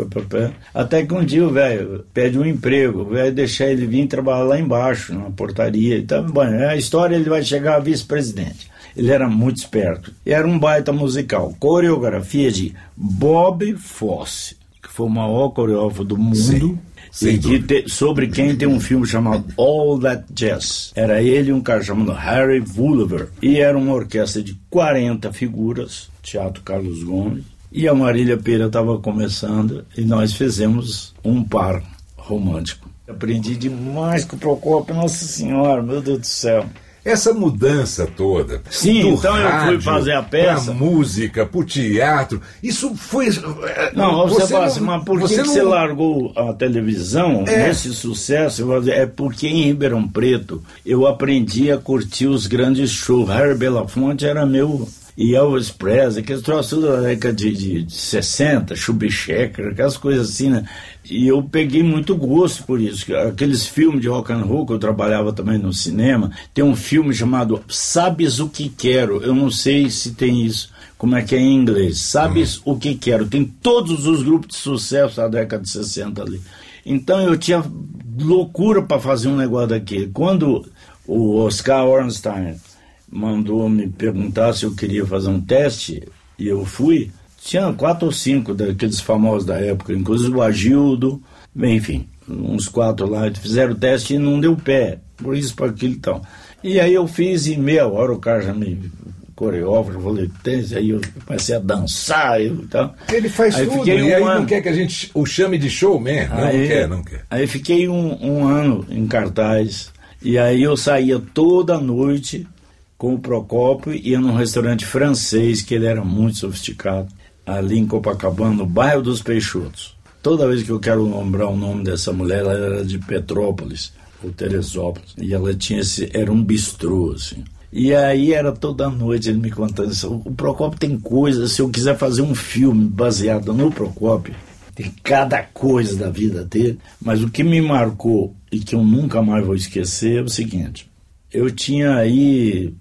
até que um dia o velho pede um emprego, o velho deixa ele vir trabalhar lá embaixo, na portaria e tal. Bom, a história, ele vai chegar a vice-presidente. Ele era muito esperto. E era um baita musical. Coreografia de Bob Fosse, que foi o maior coreógrafo do mundo. Sim, sobre quem tem um filme chamado All That Jazz. Era ele e um cara chamado Harry Wolver. E era uma orquestra de 40 figuras, Teatro Carlos Gomes. E a Marília Pêra estava começando e nós fizemos um par romântico. Aprendi demais com o Procópio, Nossa Senhora, meu Deus do céu. Essa mudança toda. Sim, então rádio, eu fui fazer a peça. Pra música, pro teatro. Isso foi. Não, você fala assim, mas por que você largou a televisão nesse sucesso? É porque em Ribeirão Preto eu aprendi a curtir os grandes shows. Harry Belafonte era meu. E Elvis Presley, aqueles troços tudo da década de 60, Chubby Checker, aquelas coisas assim, né? E eu peguei muito gosto por isso. Aqueles filmes de rock and roll, que eu trabalhava também no cinema, tem um filme chamado Sabes o que Quero. Eu não sei se tem isso, como é que é em inglês. Sabes o que Quero. Tem todos os grupos de sucesso da década de 60 ali. Então eu tinha loucura para fazer um negócio daquele. Quando o Oscar Ornstein mandou me perguntar se eu queria fazer um teste, e eu fui, tinha 4 ou 5 daqueles famosos da época, inclusive o Agildo, bem, enfim, uns 4 lá, fizeram o teste e não deu pé, por isso, por aquilo e tal. E aí eu fiz, em meia hora o cara já me coreógrafo, eu falei, aí eu comecei a dançar e tal. Ele faz aí tudo, e aí não quer que a gente o chame de showman, não quer. Aí fiquei um ano em cartaz, e aí eu saía toda noite com o Procópio, ia num restaurante francês, que ele era muito sofisticado, ali em Copacabana, no bairro dos Peixotos. Toda vez que eu quero nombrar o nome dessa mulher, ela era de Petrópolis, ou Teresópolis, e ela tinha era um bistrô, assim. E aí era toda noite ele me contando isso. O Procópio tem coisas, se eu quiser fazer um filme baseado no Procópio, tem cada coisa da vida dele, mas o que me marcou e que eu nunca mais vou esquecer é o seguinte: eu tinha aí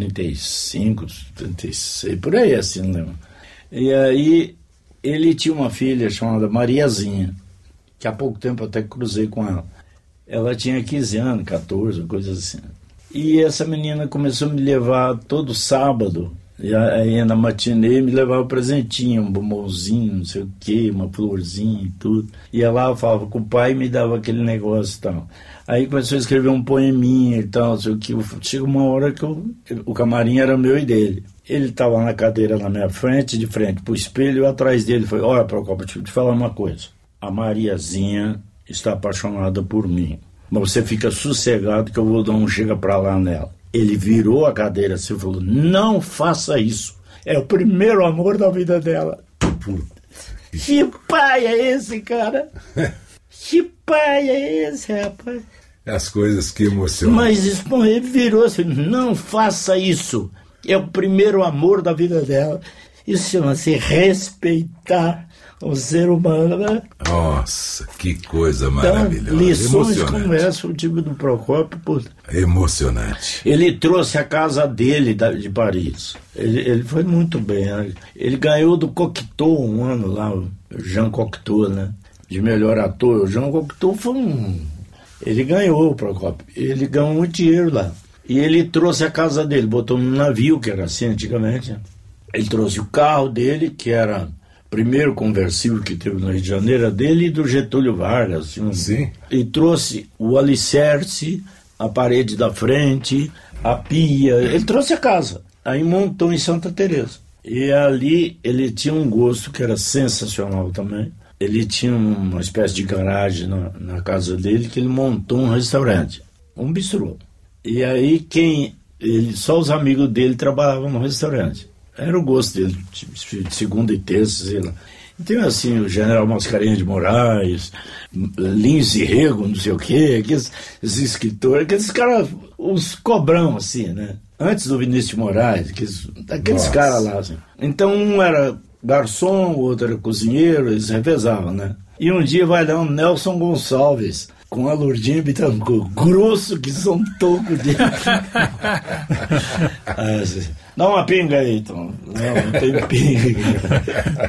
35, 36, por aí assim, não lembro. E aí ele tinha uma filha chamada Mariazinha, que há pouco tempo eu até cruzei com ela. Ela tinha 15 anos, 14, coisa assim. E essa menina começou a me levar todo sábado, e aí na matinê me levava um presentinho, um bombonzinho, não sei o quê, uma florzinha e tudo. Ia lá, eu falava com o pai e me dava aquele negócio e tal. Aí começou a escrever um poeminha e tal, não sei o que. Chega uma hora que o camarim era meu e dele. Ele estava na cadeira na minha frente, de frente pro espelho, e atrás dele foi: olha, Procópio, deixa eu te falar uma coisa. A Mariazinha está apaixonada por mim, mas você fica sossegado que eu vou dar um chega pra lá nela. Ele virou a cadeira assim e falou: não faça isso, é o primeiro amor da vida dela. Puta. Que pai é esse, cara? Que pai é esse, rapaz? As coisas que emocionam. Mas ele virou assim: não faça isso, é o primeiro amor da vida dela. Isso chama-se respeitar o ser humano, né? Nossa, que coisa maravilhosa. Então, lições como essa, o tipo do Procópio, puta. Emocionante. Ele trouxe a casa dele de Paris. Ele foi muito bem, né? Ele ganhou do Cocteau um ano lá, o Jean Cocteau, né? De melhor ator. O Jean Cocteau foi ele ganhou o Procópio. Ele ganhou muito dinheiro lá. E ele trouxe a casa dele, botou num navio, que era assim antigamente, né? Ele trouxe o carro dele, que era o primeiro conversível que teve no Rio de Janeiro, dele e do Getúlio Vargas. Assim, sim. E trouxe o alicerce, a parede da frente, a pia. Ele trouxe a casa. Aí montou em Santa Teresa. E ali ele tinha um gosto que era sensacional também. Ele tinha uma espécie de garagem na casa dele, que ele montou um restaurante, um bistrô. E aí só os amigos dele trabalhavam no restaurante. Era o gosto dele, de segunda e terça, sei lá. Então, assim, o General Mascarenhas de Moraes, Lins e Rego, não sei o quê, aqueles escritores, aqueles caras, os cobrão, assim, né? Antes do Vinícius de Moraes, aqueles caras lá, assim. Então, um era garçom, o outro era cozinheiro, eles revezavam, né? E um dia vai dar um Nelson Gonçalves com a Lourdinha Bittencourt, grosso que são toco de... Dá uma pinga aí, Tom. Não tem pinga.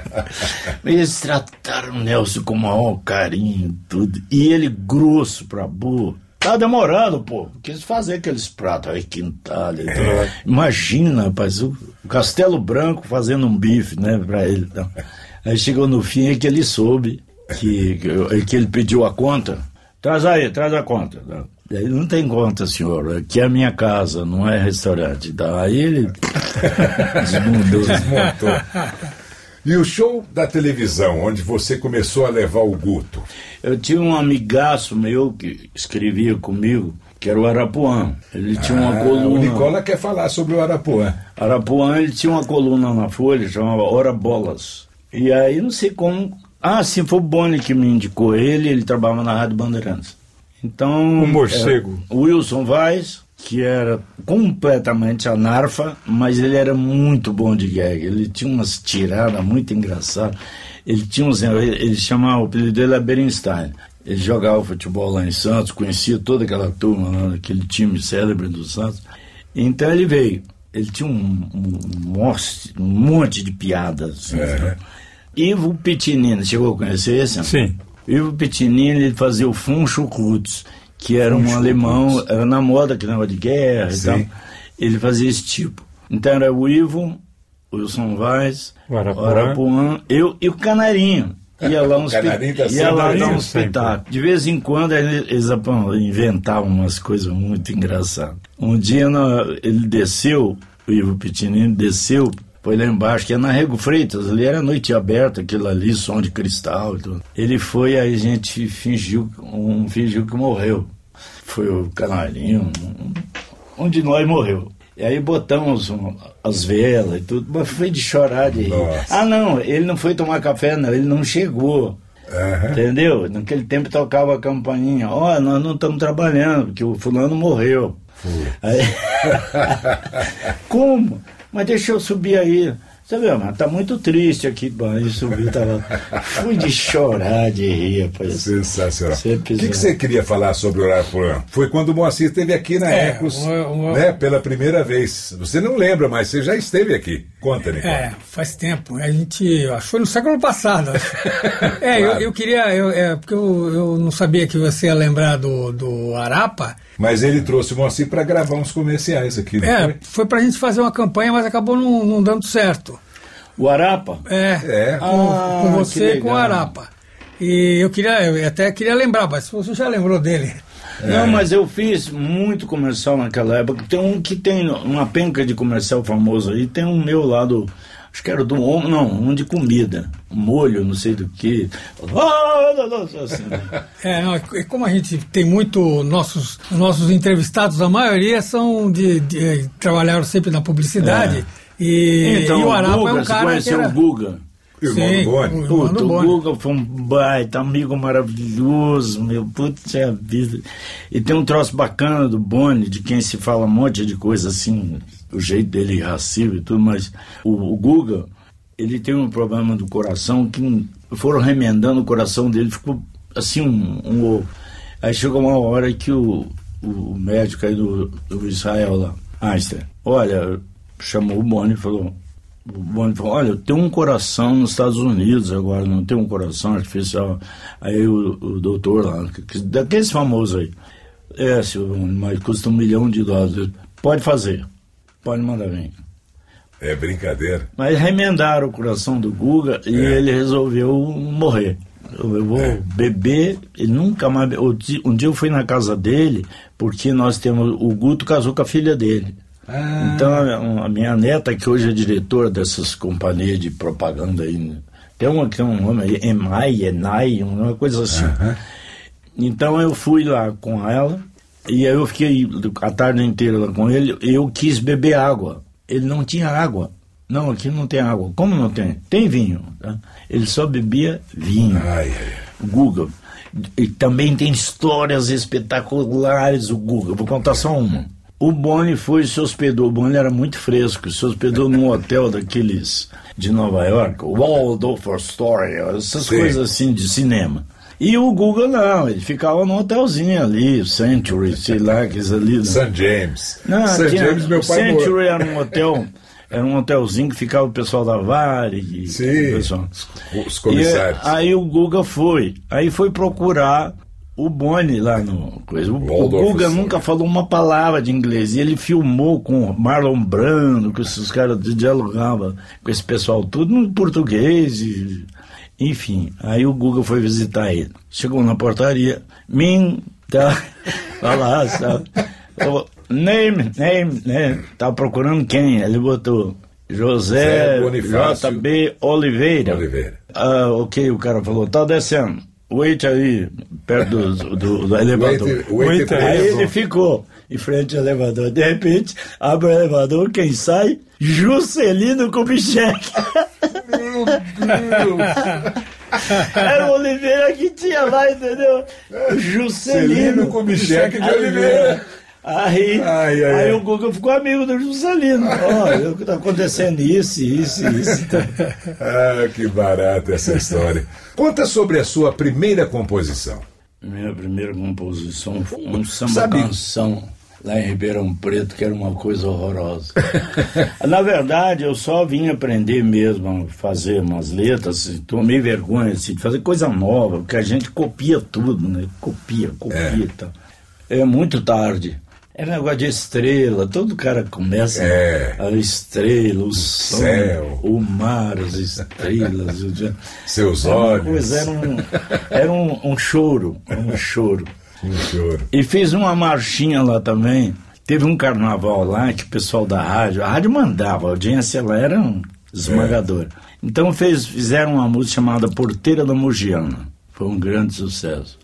Eles trataram o Nelson com o maior carinho, tudo. E ele grosso pra burro. Tá demorando, pô. Quis fazer aqueles pratos aí, quintalha. Imagina, rapaz, o Castelo Branco fazendo um bife, né, pra ele. Então. Aí chegou no fim é que ele soube que ele pediu a conta. Traz a conta. Ele não tem conta, senhor. Aqui é a minha casa, não é restaurante. Daí ele desmontou. E o show da televisão, onde você começou a levar o Guto? Eu tinha um amigaço meu que escrevia comigo, que era o Arapuã. Ele tinha uma coluna... O Nicola quer falar sobre o Arapuã. Arapuã, ele tinha uma coluna na Folha, chamava Hora Bolas. E aí, não sei como... Ah, sim, foi o Boni que me indicou ele trabalhava na Rádio Bandeirantes. Então... O morcego. O Wilson Vaz, que era completamente anarfa, mas ele era muito bom de gag. Ele tinha umas tiradas muito engraçadas. Ele tinha ele chamava, o apelido dele era Berenstein. Ele jogava futebol lá em Santos, conhecia toda aquela turma lá, aquele time célebre do Santos. Então ele veio. Ele tinha um monte de piadas. Assim, Ivo Pitinini, chegou a conhecer esse? Sim. Ivo Pitinini, ele fazia o Funchukutz, que era um alemão, era na moda, que negócio de guerra e tal. Ele fazia esse tipo. Então era o Ivo, o Wilson Vaz, o Arapuã, eu e o Canarinho. Ia lá dar um espetáculo. De vez em quando eles inventavam umas coisas muito engraçadas. Um dia ele desceu, o Ivo Pitinini desceu, foi lá embaixo, que é na Rego Freitas, ali era noite aberta, aquilo ali, som de cristal e tudo. Ele foi, aí a gente fingiu que morreu. Foi o Canarinho, um de nós morreu. E aí botamos as velas e tudo, mas foi de chorar de rir. Ah, não, ele não foi tomar café, não, ele não chegou. Entendeu? Naquele tempo tocava a campainha, nós não estamos trabalhando, porque o fulano morreu. Aí, como? Mas deixa eu subir aí. Você vê, mas tá muito triste aqui. Bom, eu subi, fui de chorar, de rir, rapaz. Sensacional. O que você queria falar sobre o Arapuã? Foi quando o Moacir esteve aqui na Ecos, né, pela primeira vez. Você não lembra, mas você já esteve aqui. Conta, Nicola. Faz tempo. A gente, acho que foi no século passado. Claro. eu queria, porque eu não sabia que você ia lembrar do Arapa. Mas ele trouxe o Moacir para gravar uns comerciais aqui, não foi pra gente fazer uma campanha, mas acabou não dando certo. O Arapa? Com você e com o Arapa. E eu até queria lembrar, mas você já lembrou dele. Não, mas eu fiz muito comercial naquela época. Tem um que tem uma penca de comercial famoso aí, tem um meu lá do... Acho que era um de comida, molho, não sei do que. Assim. Como a gente tem muito, nossos entrevistados, a maioria são trabalharam sempre na publicidade. Então, e o Arapa Guga, é um cara que era... o Guga? Irmão do Boni. O Guga foi um baita amigo maravilhoso, meu, puta vida. E tem um troço bacana do Boni, de quem se fala um monte de coisa assim, o jeito dele irracível e tudo, mas o Guga, ele tem um problema do coração que foram remendando o coração dele, ficou assim aí chegou uma hora que o médico aí do Israel lá, Einstein, chamou o Boni e falou, olha, eu tenho um coração nos Estados Unidos agora, não tenho um coração artificial. Aí o doutor lá, daqueles famosos aí, mas custa $1 milhão. Pode fazer, pode mandar vir. É brincadeira. Mas remendaram o coração do Guga e ele resolveu morrer. Eu vou beber, ele nunca mais... Um dia eu fui na casa dele, porque o Guto casou com a filha dele. Então a minha neta, que hoje é diretora dessas companhias de propaganda aí, tem um nome aí, Enai, uma coisa assim. Então eu fui lá com ela e aí eu fiquei a tarde inteira lá com ele. Eu quis beber água, ele não tinha água. Não, aqui não tem água. Como não tem? Tem vinho, tá? Ele só bebia vinho. O Guga. E também tem histórias espetaculares, o Guga. Vou contar só uma. o Boni foi e se hospedou. O Boni era muito fresco, se hospedou num hotel daqueles de Nova York, Waldorf Astoria, essas coisas assim de cinema. E o Guga não, ele ficava num hotelzinho ali, Century, sei lá, aqueles ali. St. James. Não, St. James, meu pai Century era um hotel, era um hotelzinho que ficava o pessoal da Varig. Sim, os comissários. Aí o Guga foi procurar o Boni lá no coisa. O Guga nunca falou uma palavra de inglês. E ele filmou com Marlon Brando, que esses caras dialogavam com esse pessoal tudo no português. Enfim, aí o Guga foi visitar ele. Chegou na portaria, name, tava procurando quem? Ele botou José J.B. Oliveira. Ok, o cara falou, tá descendo. Wait aí, perto do elevador. Wait aí ele ficou em frente ao elevador. De repente, abre o elevador, quem sai? Juscelino Kubitschek. Meu Deus! Era o Oliveira que tinha lá, entendeu? Juscelino Kubitschek de Oliveira. Aí o Guga ficou amigo do Juscelino. Olha, está acontecendo isso. Que barato essa história. Conta sobre a sua primeira composição. Minha primeira composição foi um samba-canção lá em Ribeirão Preto, que era uma coisa horrorosa. Na verdade, eu só vim aprender mesmo a fazer umas letras, tomei vergonha assim, de fazer coisa nova, porque a gente copia tudo, né? Copia e tal. É muito tarde. É negócio de estrela, todo cara começa a estrela, o céu, o mar, as estrelas. Seus olhos. Coisa, era um choro, Um choro. E fiz uma marchinha lá também. Teve um carnaval lá que o pessoal da rádio, a rádio mandava, a audiência lá era esmagadora. Então fizeram uma música chamada Porteira da Mogiana. Foi um grande sucesso.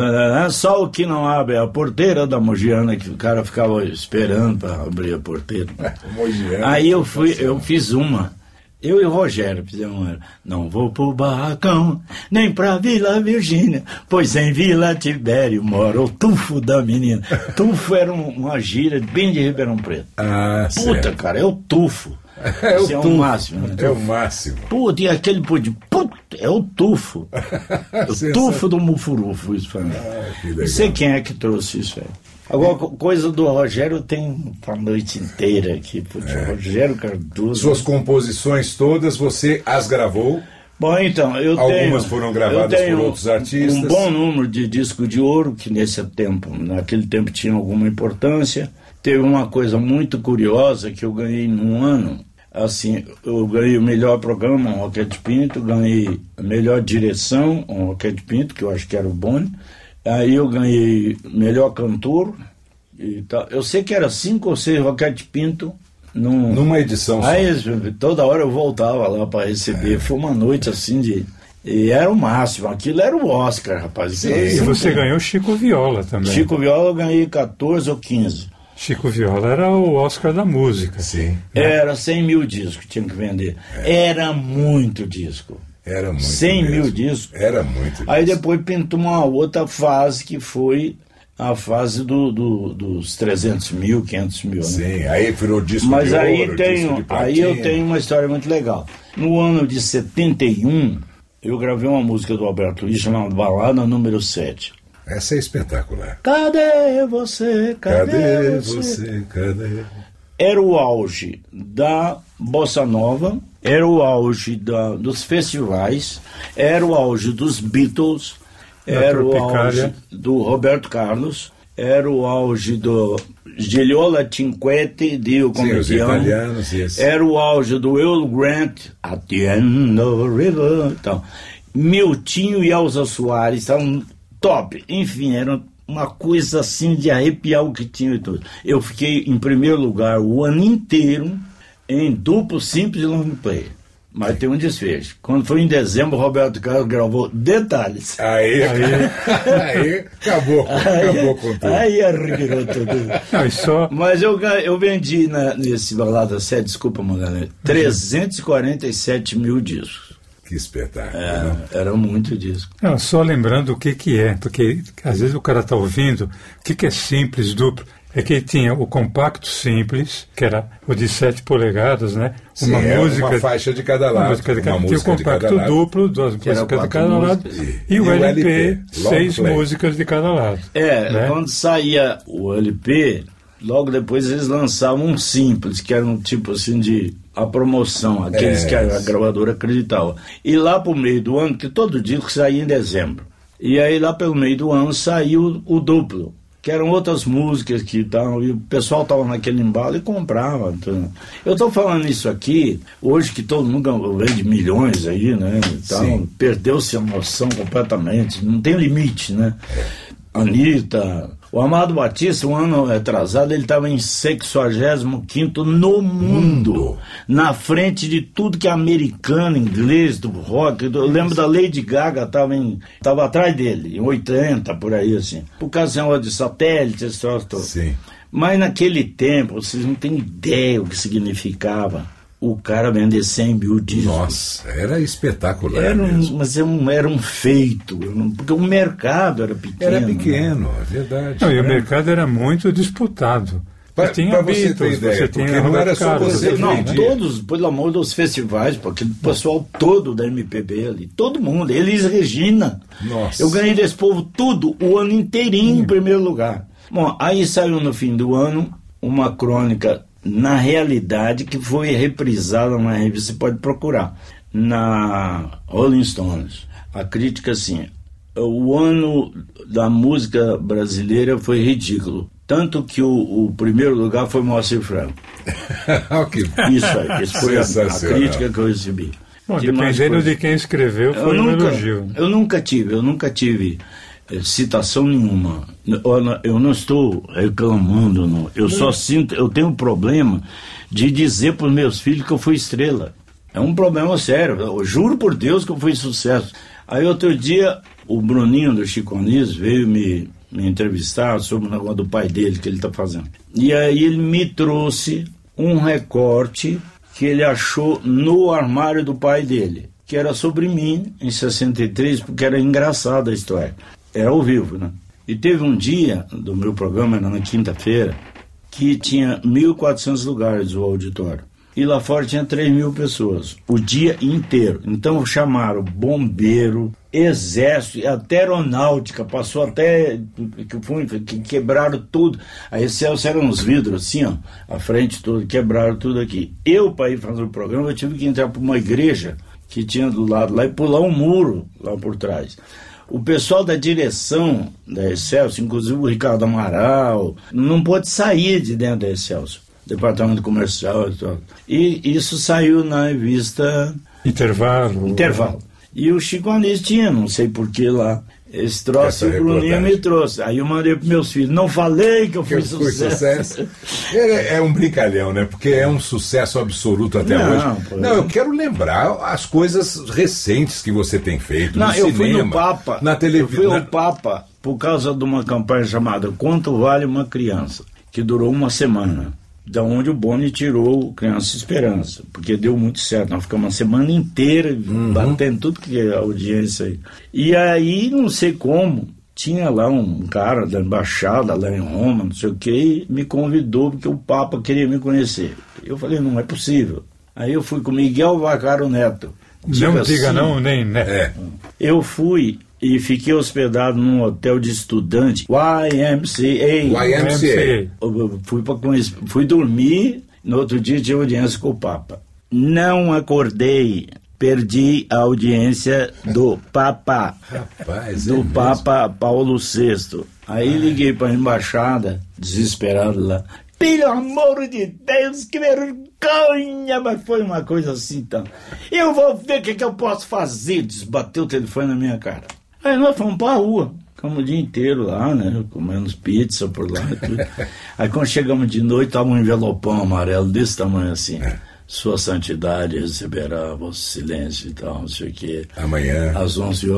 Só o que não abre a porteira da Mogiana, que o cara ficava esperando para abrir a porteira. Aí eu fiz uma. Eu e o Rogério fizemos uma. Não vou pro barracão, nem pra Vila Virgínia, pois em Vila Tibério mora o tufo da menina. Tufo era uma gíria bem de Ribeirão Preto. Puta, cara, é o tufo. É o máximo. É o máximo. Puta, e aquele pudim. Puta, é o tufo. O tufo do Mufurufo. Isso foi. Não sei quem é que trouxe isso aí. Agora, coisa do Rogério tem a noite inteira aqui. Rogério Cardoso. Suas composições todas, você as gravou? Bom, então, algumas foram gravadas por outros artistas. Um bom número de disco de ouro, que naquele tempo tinha alguma importância. Teve uma coisa muito curiosa que eu ganhei num ano. Assim, eu ganhei o melhor programa, um Roquete Pinto, ganhei a melhor direção, um Roquete Pinto, que eu acho que era o Boni. Aí eu ganhei melhor cantor e tal. Eu sei que era 5 ou 6 Roquete Pinto numa edição só. Aí toda hora eu voltava lá para receber. Foi uma noite assim e era o máximo. Aquilo era o Oscar, rapaz. Sim, e você ganhou Chico Viola também. Chico Viola eu ganhei 14 ou 15. Chico Viola era o Oscar da música. Sim. Era 100 mil discos que tinha que vender. Era muito disco. Era muito 100 mesmo. mil discos. Era muito disco. Aí depois pintou uma outra fase que foi a fase dos 300 mil, 500 mil. Né? Sim, aí virou disco Mas de aí ouro, disco de platina. eu tenho uma história muito legal. No ano de 71, eu gravei uma música do Alberto Luiz chamada Balada número 7. Essa é espetacular. Cadê você? Cadê você? Cadê? Era o auge da Bossa Nova, era o auge dos festivais, era o auge dos Beatles, era o auge do Roberto Carlos, era o auge do Gigliola Cinquetti, Dio Comediano, era o auge do Will Grant, At the End of the River, então, Miltinho e Elza Soares estavam top, enfim, era uma coisa assim de arrepiar o que tinha e tudo. Eu fiquei em primeiro lugar o ano inteiro em duplo, simples e long play. Mas tem um desfecho. Quando foi em dezembro, o Roberto Carlos gravou Detalhes. Aí acabou com tudo. Aí arrevirou tudo. Mas eu vendi nesse Balada 7, desculpa, Magalhães, 347 mil discos. Que espetáculo. Né? Era muito disco. Não, só lembrando o que é, porque às vezes o cara está ouvindo, o que é simples, duplo? É que tinha o compacto simples, que era o de 7 polegadas, né? Sim, uma faixa de cada lado. Uma música de cada lado. Tinha o compacto duplo, 2 músicas de cada lado. E o LP, 6 músicas de cada lado. Né? Quando saía o LP, logo depois eles lançavam um simples, que era um tipo assim de a promoção, aqueles que a gravadora acreditava. E lá pro meio do ano, que todo disco saía em dezembro. E aí lá pelo meio do ano saiu o duplo, que eram outras músicas que estavam, e o pessoal estava naquele embalo e comprava. Então, eu estou falando isso aqui, hoje que todo mundo vende milhões aí, né? Então, perdeu-se a noção completamente, não tem limite, né? Anitta, o Amado Batista, um ano atrasado, ele estava em 65º no mundo, na frente de tudo que é americano, inglês, do rock. Eu lembro da Lady Gaga, estava atrás dele, em 80, por aí, assim. Por causa de satélite, esse troço todo. Sim. Mas naquele tempo, vocês não têm ideia o que significava o cara vender 100 mil discos. Nossa, era espetacular mesmo. Mas era um feito, porque o mercado era pequeno. Era pequeno, é verdade. Não, e o mercado era muito disputado. Para você ter ideia, porque não era só você que vendia. Todos, pelo amor dos festivais, porque o pessoal todo da MPB ali, todo mundo, Elis Regina. Nossa. Eu ganhei desse povo tudo, o ano inteirinho em primeiro lugar. Bom, aí saiu no fim do ano uma crônica, na realidade, que foi reprisada na revista, você pode procurar, na Rolling Stones. A crítica, assim, o ano da música brasileira foi ridículo. Tanto que o primeiro lugar foi Moacir Franco. Isso foi a crítica que eu recebi. Bom, dependendo de quem escreveu, foi um elogio. Eu nunca tive citação nenhuma. Eu não estou reclamando, não. Eu só sinto, eu tenho um problema de dizer para os meus filhos que eu fui estrela. É um problema sério. Eu juro por Deus que eu fui sucesso. Aí outro dia, o Bruninho do Chico Anísio veio me entrevistar sobre o negócio do pai dele que ele está fazendo. E aí ele me trouxe um recorte que ele achou no armário do pai dele, que era sobre mim, em 63, porque era engraçada a história. Era ao vivo, né? E teve um dia do meu programa, era na quinta-feira, que tinha 1.400 lugares o auditório. E lá fora tinha 3.000 pessoas, o dia inteiro. Então chamaram bombeiro, exército e até aeronáutica, passou até que quebraram tudo. Aí eram uns vidros assim, ó, a frente toda, quebraram tudo aqui. Eu, para ir fazer o programa, eu tive que entrar para uma igreja que tinha do lado lá e pular um muro lá por trás. O pessoal da direção da Excelsior, inclusive o Ricardo Amaral, não pôde sair de dentro da Excelsior, departamento comercial e tal. E isso saiu na revista Intervalo. E o Chico Anísio tinha, não sei porquê lá, esse troço, o Bruninho me trouxe. Aí eu mandei para meus filhos, não falei que eu fui sucesso. É um brincalhão, né? Porque é um sucesso absoluto até hoje. Não, eu quero lembrar as coisas recentes que você tem feito no cinema, fui no Papa, na televisão. Eu fui ao Papa por causa de uma campanha chamada Quanto Vale uma Criança, que durou uma semana. Da onde o Boni tirou Criança Esperança, porque deu muito certo. Nós ficamos uma semana inteira batendo tudo que é audiência aí. E aí, não sei como, tinha lá um cara da embaixada lá em Roma, não sei o que, e me convidou porque o Papa queria me conhecer. Eu falei, não é possível. Aí eu fui com Miguel Vaccaro Neto. Não diga não, nem né. Eu fui e fiquei hospedado num hotel de estudante, YMCA. Eu fui dormir, no outro dia tinha audiência com o Papa. Não acordei, perdi a audiência do Papa. Rapaz, do Papa Paulo VI. Aí liguei para a embaixada, desesperado lá. Pelo amor de Deus, que vergonha! Mas foi uma coisa assim, então. Eu vou ver o que eu posso fazer. Desbateu o telefone na minha cara. Aí nós fomos pra rua, ficamos o dia inteiro lá, né, comendo pizza por lá e tudo. Aí quando chegamos de noite, tava um envelopão amarelo desse tamanho assim. Sua Santidade receberá vosso silêncio e tal, não sei o quê. Amanhã. Às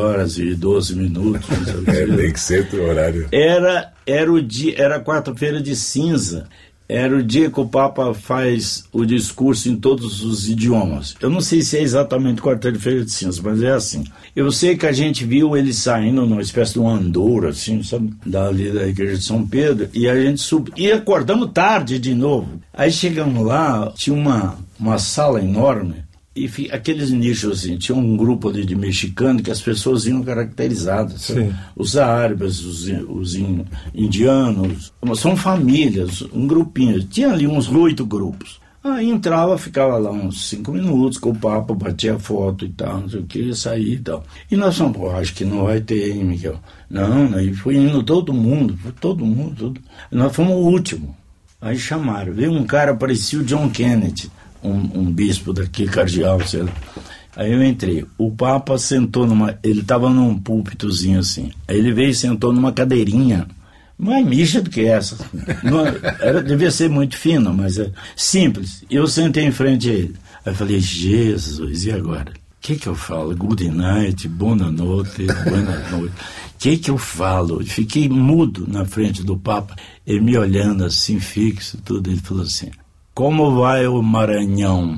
11h12. Tem que ser o horário. Era quarta-feira de cinza. era o dia que o Papa faz o discurso em todos os idiomas. Eu não sei se é exatamente quarta-feira de cinzas, mas é assim. Eu sei que a gente viu ele saindo numa espécie de um andor, assim, sabe, dali da igreja de São Pedro, e a gente subiu. E acordamos tarde de novo. Aí chegamos lá, tinha uma sala enorme, e aqueles nichos, assim, tinha um grupo ali de mexicano que as pessoas iam caracterizadas, sabe? Os árabes, os indianos, são famílias, um grupinho, tinha ali uns 8 grupos. Aí entrava, ficava lá uns 5 minutos com o Papa, batia foto e tal, não sei o que, saía e tal. E nós falamos, pô, acho que não vai ter, hein, Miguel? Não, aí foi indo todo mundo. Nós fomos o último. Aí chamaram, veio um cara, parecia o John Kennedy, um bispo daqui, cardeal, sei lá. Aí eu entrei. O Papa sentou ele estava num púlpitozinho assim. Aí ele veio e sentou numa cadeirinha, mais micha do que essa. Devia ser muito fino, mas é simples. Eu sentei em frente a ele. Aí eu falei, Jesus, e agora? O que eu falo? Good night, boa noite, buenas noite. O que eu falo? Eu fiquei mudo na frente do Papa. Ele me olhando assim, fixo, tudo. Ele falou assim, como vai o Maranhão?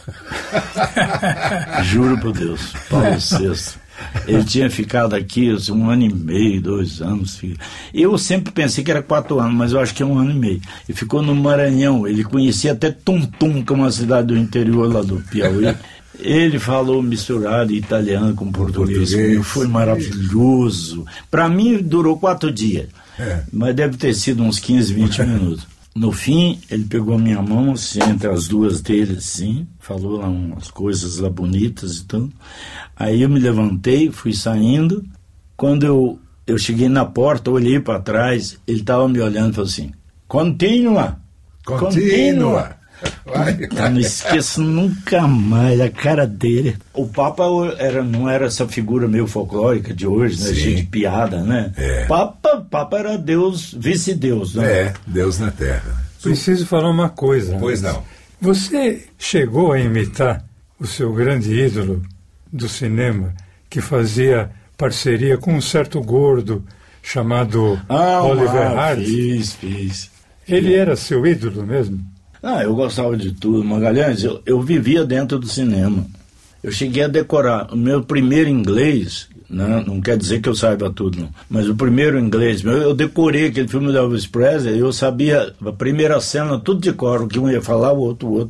Juro por Deus, Paulo VI. Ele tinha ficado aqui 1 ano e meio, 2 anos. Eu sempre pensei que era 4 anos, mas eu acho que é 1 ano e meio. E ficou no Maranhão. Ele conhecia até Tuntum, que é uma cidade do interior lá do Piauí. Ele falou misturado italiano com português. Foi maravilhoso. Para mim durou 4 dias. Mas deve ter sido uns 15, 20 minutos. No fim, ele pegou a minha mão, assim, entre as duas dele, assim, falou lá umas coisas lá bonitas e tudo. Aí eu me levantei, fui saindo. Quando eu cheguei na porta, olhei para trás, ele estava me olhando e falou assim, Continua. Não esqueço nunca mais a cara dele. O Papa não era essa figura meio folclórica de hoje, né? Cheio de piada, né? Papa era Deus, vice-deus, né? Deus na Terra. Preciso falar uma coisa. Pois não. Você chegou a imitar o seu grande ídolo do cinema, que fazia parceria com um certo gordo chamado Oliver Hardy? Fiz. Ele era seu ídolo mesmo? Eu gostava de tudo, Magalhães. Eu vivia dentro do cinema. Eu cheguei a decorar o meu primeiro inglês, né? Não quer dizer que eu saiba tudo, não. Mas o primeiro inglês, eu decorei aquele filme do Elvis Presley, eu sabia a primeira cena, tudo de cor, o que um ia falar, o outro.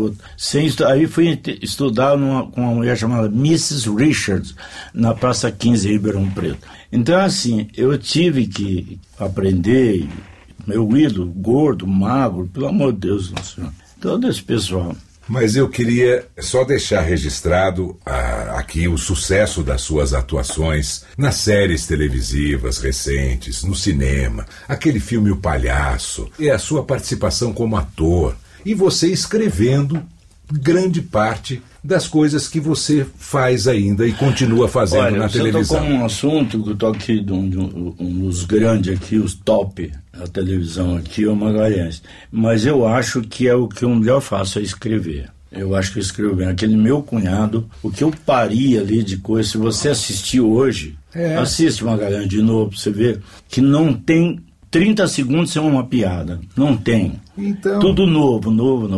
Aí fui estudar com uma mulher chamada Mrs. Richards, na Praça 15, Ribeirão Preto. Então, assim, eu tive que aprender. Meu ídolo, gordo, magro, pelo amor de Deus, senhor. Todo esse pessoal. Mas eu queria só deixar registrado aqui o sucesso das suas atuações nas séries televisivas recentes, no cinema, aquele filme O Palhaço, e a sua participação como ator, e você escrevendo grande parte das coisas que você faz ainda e continua fazendo na televisão. Olha, você tocou um assunto que eu estou aqui, um dos grandes aqui, os top da televisão aqui, é o Magalhães. Mas eu acho que é o que eu melhor faço, é escrever. Eu acho que eu escrevo bem. Aquele meu cunhado, o que eu pari ali de coisa, se você assistir hoje, assiste Magalhães de novo, pra você ver que não tem 30 segundos sem uma piada. Não tem. Então, tudo novo.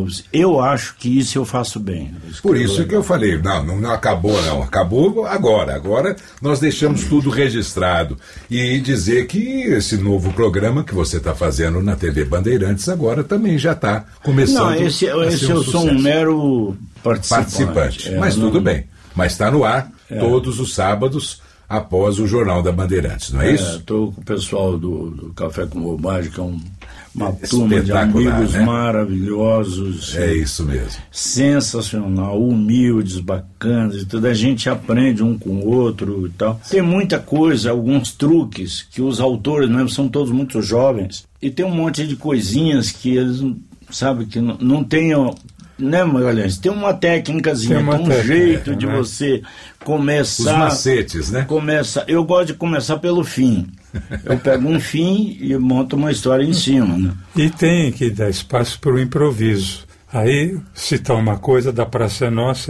Eu acho que isso eu faço bem. Por isso que eu falei, não acabou não. Acabou agora. Agora nós deixamos tudo registrado. E dizer que esse novo programa que você está fazendo na TV Bandeirantes agora também já está começando. Não, esse eu sou um mero participante. Mas tudo bem. Mas está no ar todos os sábados, após o Jornal da Bandeirantes, não é isso? Estou com o pessoal do Café com Bobagem, que é uma turma de amigos, né? Maravilhosos. É isso mesmo. Sensacional, humildes, bacanas e tudo. A gente aprende um com o outro e tal. Tem muita coisa, alguns truques que os autores mesmo são todos muito jovens. E tem um monte de coisinhas que eles, sabe, que não tenham... Né, Magalhães? Tem uma técnicazinha, tem um jeito de você começar... Os macetes, né? Eu gosto de começar pelo fim. Eu pego um fim e monto uma história em cima, né? E tem que dar espaço para o improviso. Aí, citar uma coisa da Praça é Nossa,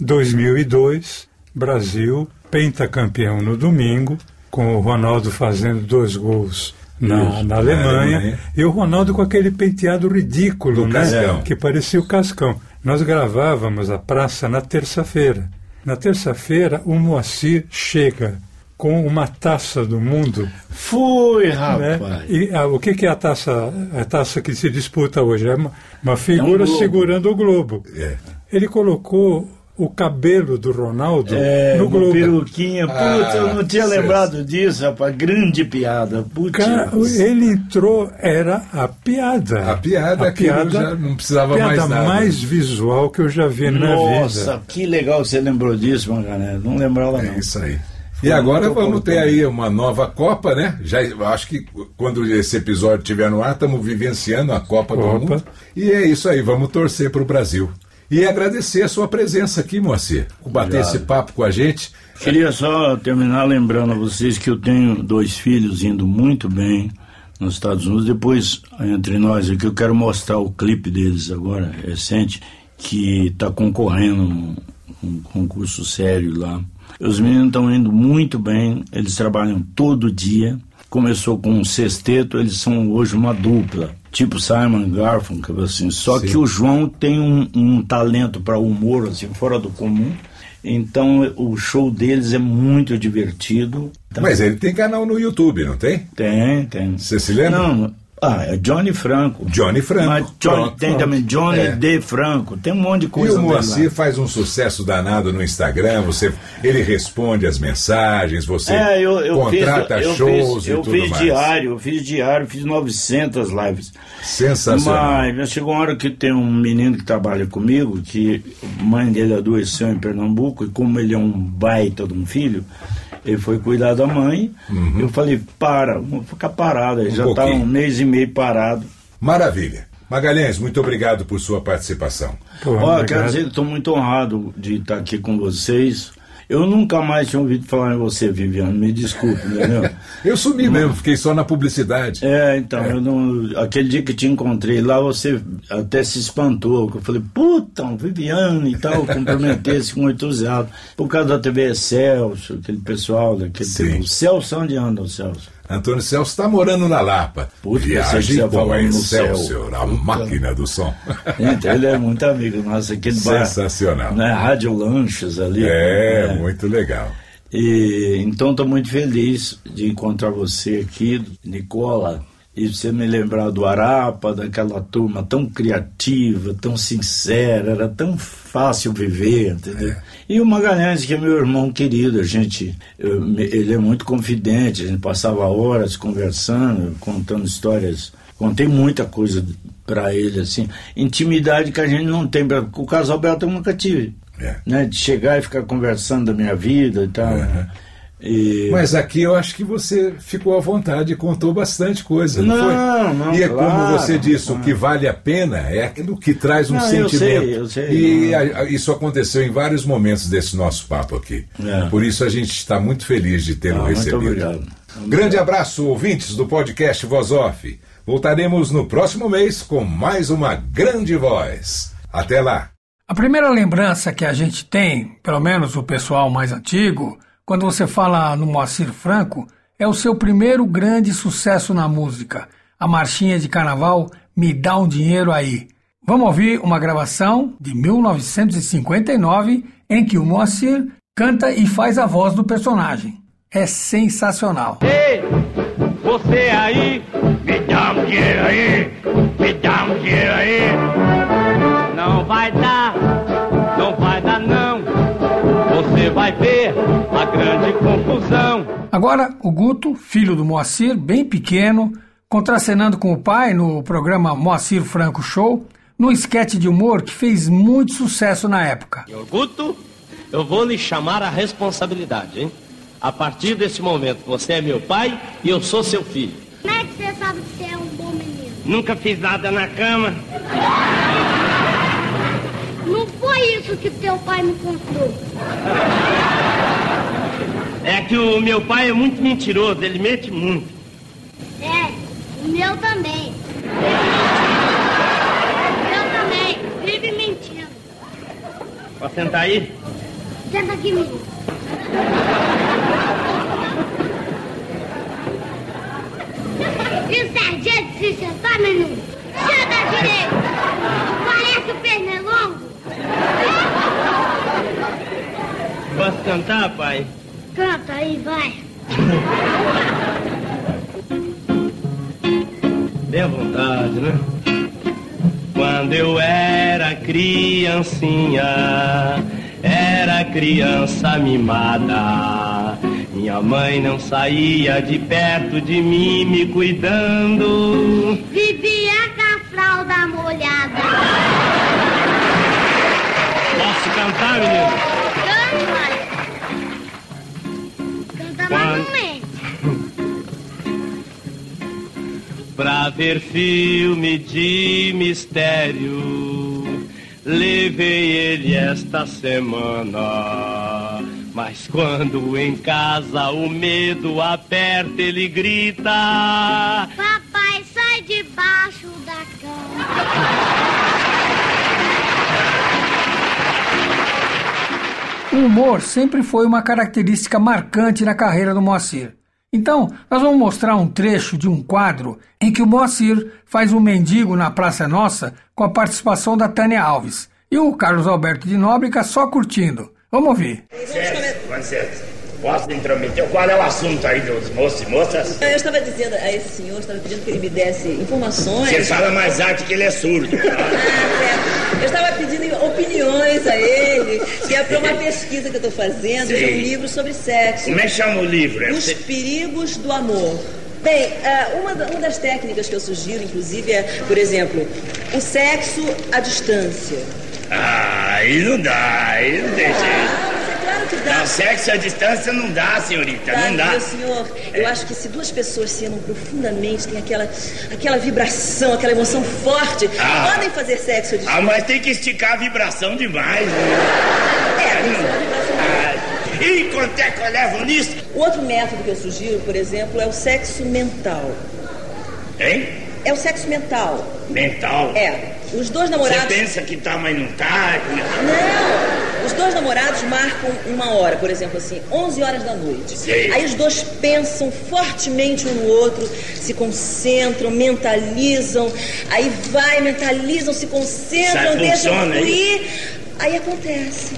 2002, Brasil, pentacampeão no domingo, com o Ronaldo fazendo 2 gols na Alemanha. E o Ronaldo com aquele penteado ridículo, né? Que parecia o Cascão. Nós gravávamos a praça na terça-feira. Na terça-feira, o Moacir chega com uma taça do mundo. Foi, rapaz. Né? E o que é a taça? A taça que se disputa hoje é uma figura segurando o globo. Ele colocou o cabelo do Ronaldo no globo. Peruquinha. Putz, eu não tinha lembrado disso, rapaz. Grande piada. Putz. Ele entrou, era a piada. A piada já não precisava mais nada. A piada mais visual que eu já vi na minha vida. Nossa, que legal que você lembrou disso, Magalhães. Não lembrava não. É isso aí. E agora vamos ter aí uma nova Copa, né? Já acho que quando esse episódio estiver no ar, estamos vivenciando a Copa do Mundo. E é isso aí, vamos torcer para o Brasil. E agradecer a sua presença aqui, Moacir, por bater esse papo com a gente. Queria só terminar lembrando a vocês que eu tenho 2 filhos indo muito bem nos Estados Unidos. Depois, entre nós aqui, eu quero mostrar o clipe deles agora, recente, que está concorrendo um concurso sério lá. Os meninos estão indo muito bem, eles trabalham todo dia. Começou com um sexteto, eles são hoje uma dupla, tipo Simon Garfunkel, assim. Só que o João tem um talento para humor, assim, fora do comum. Então o show deles é muito divertido. Mas ele tem canal no YouTube, não tem? Tem. Você se lembra? Não. É Johnny Franco. Johnny Franco. Mas tem também Johnny D. Franco. Tem um monte de coisa. E o Moacir faz um sucesso danado no Instagram. Ele responde as mensagens, você contrata shows e tudo mais. Eu fiz diário, fiz 900 lives. Sensacional. Mas chegou uma hora que tem um menino que trabalha comigo, que a mãe dele adoeceu em Pernambuco, e como ele é um baita de um filho, ele foi cuidar da mãe. Eu falei, vamos ficar parado. Ele já está 1 mês e meio parado. Maravilha. Magalhães, muito obrigado por sua participação. Quero dizer que estou muito honrado de estar aqui com vocês. Eu nunca mais tinha ouvido falar em você, Viviane, me desculpe, entendeu? Eu sumi mesmo, fiquei só na publicidade. Eu não, aquele dia que te encontrei lá, você até se espantou, eu falei, puta, Viviane e tal, cumprimentei-se com entusiasmo, por causa da TV Celso, aquele pessoal daquele... O Celso, onde anda o Celso? Antônio Celso está morando na Lapa. Viagem com a Excelsior, a máquina do som. Então, ele é muito amigo nosso, aquele bar. Sensacional. Né, Rádio Lanchas ali. Muito legal. Então estou muito feliz de encontrar você aqui, Nicola, e você me lembrar do Arapa, daquela turma tão criativa, tão sincera, era tão fácil viver, entendeu? E o Magalhães, que é meu irmão querido, ele é muito confidente, a gente passava horas conversando, contando histórias, contei muita coisa para ele, assim, intimidade que a gente não tem, o Carlos Alberto eu nunca tive, né, de chegar e ficar conversando da minha vida e tal, Mas aqui eu acho que você ficou à vontade e contou bastante coisa, não foi? Não, e como você disse, o que vale a pena é aquilo que traz um sentimento. Eu sei. E isso aconteceu em vários momentos desse nosso papo aqui. Por isso a gente está muito feliz de tê-lo recebido. Muito obrigado. Grande abraço, ouvintes do podcast Voz Off. Voltaremos no próximo mês com mais uma grande voz. Até lá. A primeira lembrança que a gente tem, pelo menos o pessoal mais antigo, quando você fala no Moacir Franco, é o seu primeiro grande sucesso na música, a marchinha de carnaval Me Dá um Dinheiro Aí. Vamos ouvir uma gravação de 1959 em que o Moacir canta e faz a voz do personagem. É sensacional. Ei, você aí, me dá um dinheiro aí, me dá um dinheiro aí. Não vai dar não. Você vai ver a grande confusão. Agora, o Guto, filho do Moacir, bem pequeno, contracenando com o pai no programa Moacir Franco Show, num esquete de humor que fez muito sucesso na época. Guto, eu vou lhe chamar a responsabilidade, hein? A partir desse momento, você é meu pai e eu sou seu filho. Como é que você sabe que você é um bom menino? Nunca fiz nada na cama. Não foi isso que teu pai me contou. É que o meu pai é muito mentiroso, ele mente muito. O meu também. Vive mentindo. Pode sentar aí? Senta aqui, menino. Posso cantar, pai? Canta aí, vai. Dê à vontade, né? Quando eu era criancinha, era criança mimada. Minha mãe não saía de perto de mim me cuidando. Vivia com a fralda molhada. Posso cantar, menino? Canta, mas não mente. Pra ver filme de mistério, levei ele esta semana. Mas quando em casa o medo aperta, ele grita: Papai, sai debaixo da cama. O humor sempre foi uma característica marcante na carreira do Moacir. Então, nós vamos mostrar um trecho de um quadro em que o Moacir faz um mendigo na Praça Nossa com a participação da Tânia Alves e o Carlos Alberto de Nóbrega só curtindo. Vamos ouvir. Posso intrometer? Qual é o assunto aí dos moços e moças? Eu estava dizendo a esse senhor, estava pedindo que ele me desse informações. Você fala mais alto que ele é surdo. Certo. Eu estava pedindo opiniões a ele, que é para uma pesquisa que eu estou fazendo de um livro sobre sexo. Como é que chama o livro? Os Perigos do Amor. Bem, uma das técnicas que eu sugiro, inclusive, é, por exemplo, o sexo à distância. Aí não dá, aí não tem jeito. Claro que dá. Não, sexo à distância não dá, senhorita, não dá. Meu senhor, eu acho que se duas pessoas se amam profundamente, tem aquela vibração, aquela emoção forte, podem fazer sexo à distância. Mas tem que esticar a vibração demais, né? E quanto é que eu levo nisso? O outro método que eu sugiro, por exemplo, é o sexo mental. Hein? É o sexo mental. Mental? É. Os dois namorados... Você pensa que tá, mas não tá? Não! Os dois namorados marcam uma hora, por exemplo, assim, 11 horas da noite. Sei. Aí os dois pensam fortemente um no outro, se concentram, mentalizam, aí mentalizam, se concentram, deixam fluir, aí acontece.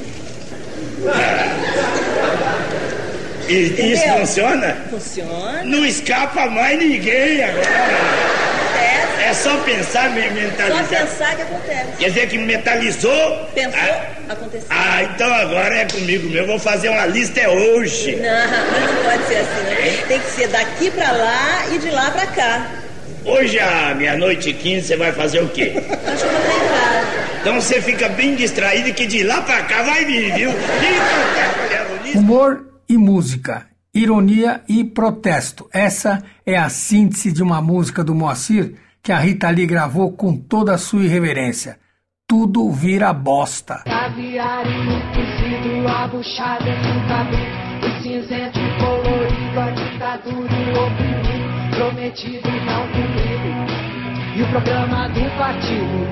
E isso funciona? Funciona. Não escapa mais ninguém agora. É só pensar, mentalizar. Só pensar que acontece. Quer dizer que mentalizou? Pensou, aconteceu. Então agora é comigo mesmo. Vou fazer uma lista hoje. Não pode ser assim, né? Tem que ser daqui pra lá e de lá pra cá. Hoje, à 00:15, você vai fazer o quê? Acho que eu vou estar em casa. Então você fica bem distraído que de lá pra cá vai vir, viu? Humor e música, ironia e protesto. Essa é a síntese de uma música do Moacir que a Rita Lee gravou com toda a sua irreverência. Tudo vira bosta. Caviar e cozido, a buchada no cabelo, o cinzento colorido, a ditadura e o oprimido, prometido e não cumprido, e o programa do partido.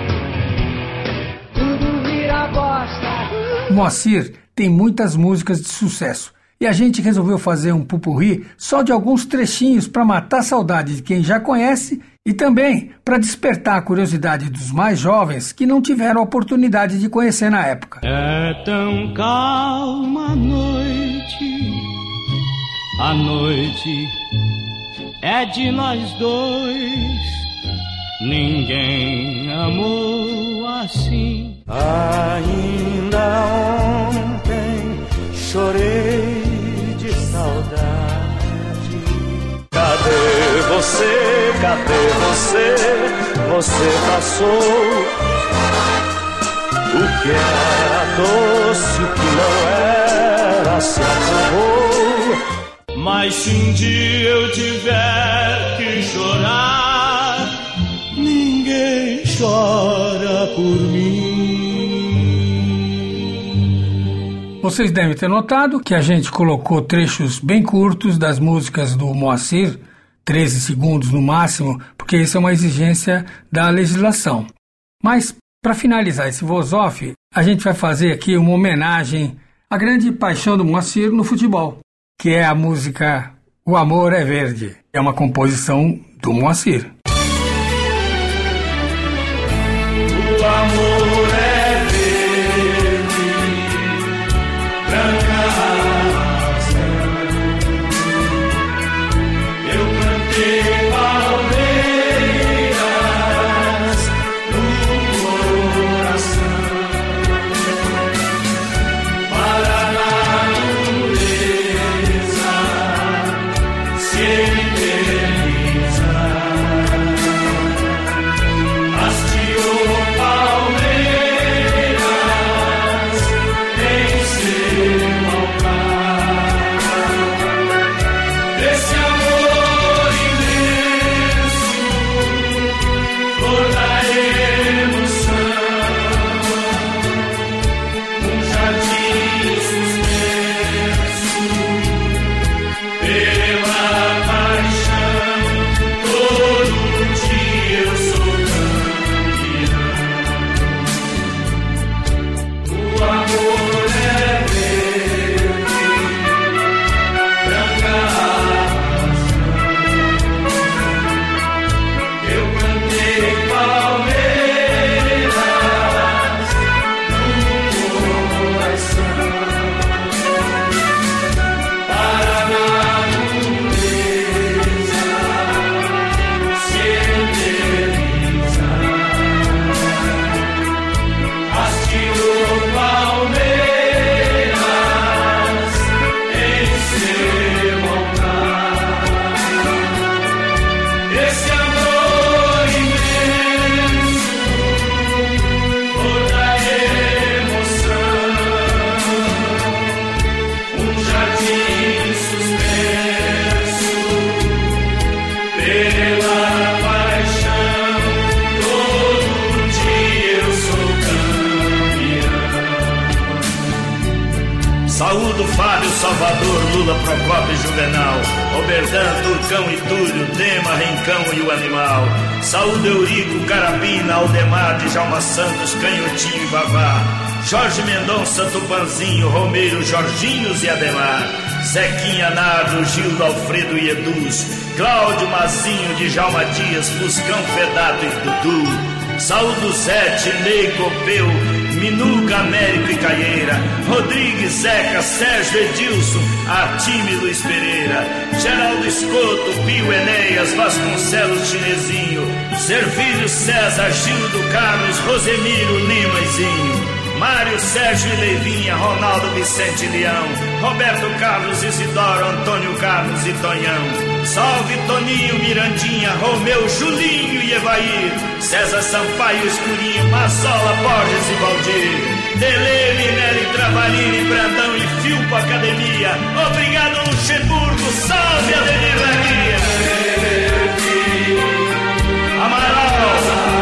Tudo vira bosta. Moacir tem muitas músicas de sucesso. E a gente resolveu fazer um pupurri só de alguns trechinhos para matar a saudade de quem já conhece e também para despertar a curiosidade dos mais jovens que não tiveram a oportunidade de conhecer na época. É tão calma a noite é de nós dois, ninguém amou assim. Ainda ontem chorei de saudade. Cadê você? Cadê você? Você passou. O que era doce, o que não era, se acabou. Mas se um dia eu tiver que chorar, ninguém chora por mim. Vocês devem ter notado que a gente colocou trechos bem curtos das músicas do Moacir, 13 segundos no máximo, porque isso é uma exigência da legislação. Mas, para finalizar esse voz-off, a gente vai fazer aqui uma homenagem à grande paixão do Moacir no futebol, que é a música O Amor é Verde. É uma composição do Moacir. O amor é verde, branca Saúdo Fábio, Salvador, Lula, Procópio e Juvenal, Oberdan, Turcão e Túlio, Dema, Rincão e o Animal. Saúdo Eurico, Carabina, Aldemar, Djalma Santos, Canhotinho e Vavá, Jorge Mendonça, Tupanzinho, Romeiro, Jorginhos e Ademar, Zequinha, Nardo, Gildo, Alfredo e Eduz, Cláudio, Mazinho, Djalma Dias, Fuscão, Fedato e Dudu. Saúdo Zete, Ney, Copeu, Minuca, Américo e Caieira, Rodrigues, Zeca, Sérgio, Edilson, Artime, Luiz Pereira, Geraldo Escoto, Pio, Enéas, Vasconcelos, Chinesinho, Servílio, César, Gildo, Carlos, Rosemiro, Lima e Zinho, Mário, Sérgio e Leivinha, Ronaldo, Vicente e Leão, Roberto Carlos, Isidoro, Antônio Carlos e Tonhão. Salve Toninho, Mirandinha, Romeu, Julinho e Evair, César Sampaio, Escurinho, Marsola, Borges e Valdir, Dele, Minelli, Travalini, Brandão e Filpo Academia. Obrigado, Luxemburgo. Salve Ademir Maria. Amaral,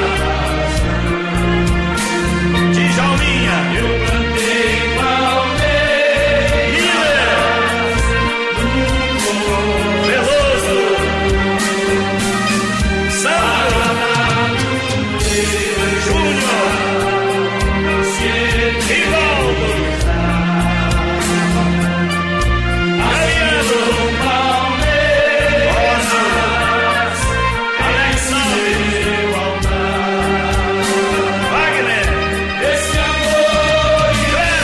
Djalminha, eu plantei palmeiras, Veloso, Sandro, Júnior, Rivaldo, Ariano, Rosa, Alexandre, Wagner, esse amor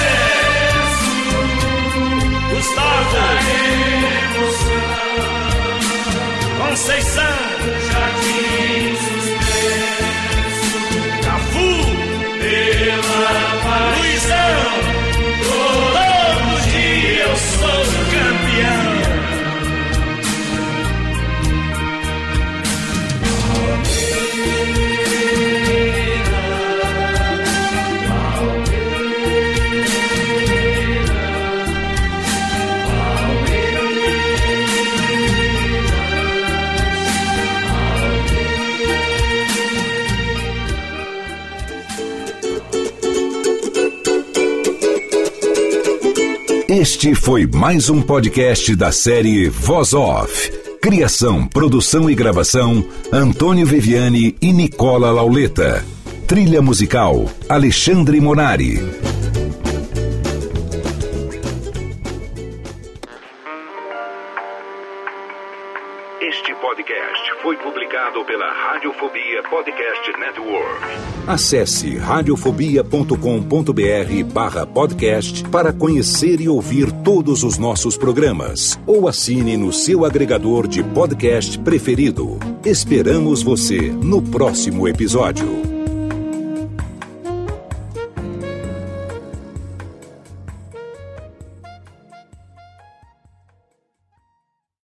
imenso, Gustavo, Conceição, Jardim Suspenso, Cafu, pela Luizão, todo dia eu sou campeão. Este foi mais um podcast da série Voz Off. Criação, produção e gravação, Antônio Viviani e Nicola Lauleta. Trilha musical, Alexandre Monari. Este podcast foi publicado pela Radiofobia Podcast Network. Acesse radiofobia.com.br/podcast para conhecer e ouvir todos os nossos programas. Ou assine no seu agregador de podcast preferido. Esperamos você no próximo episódio.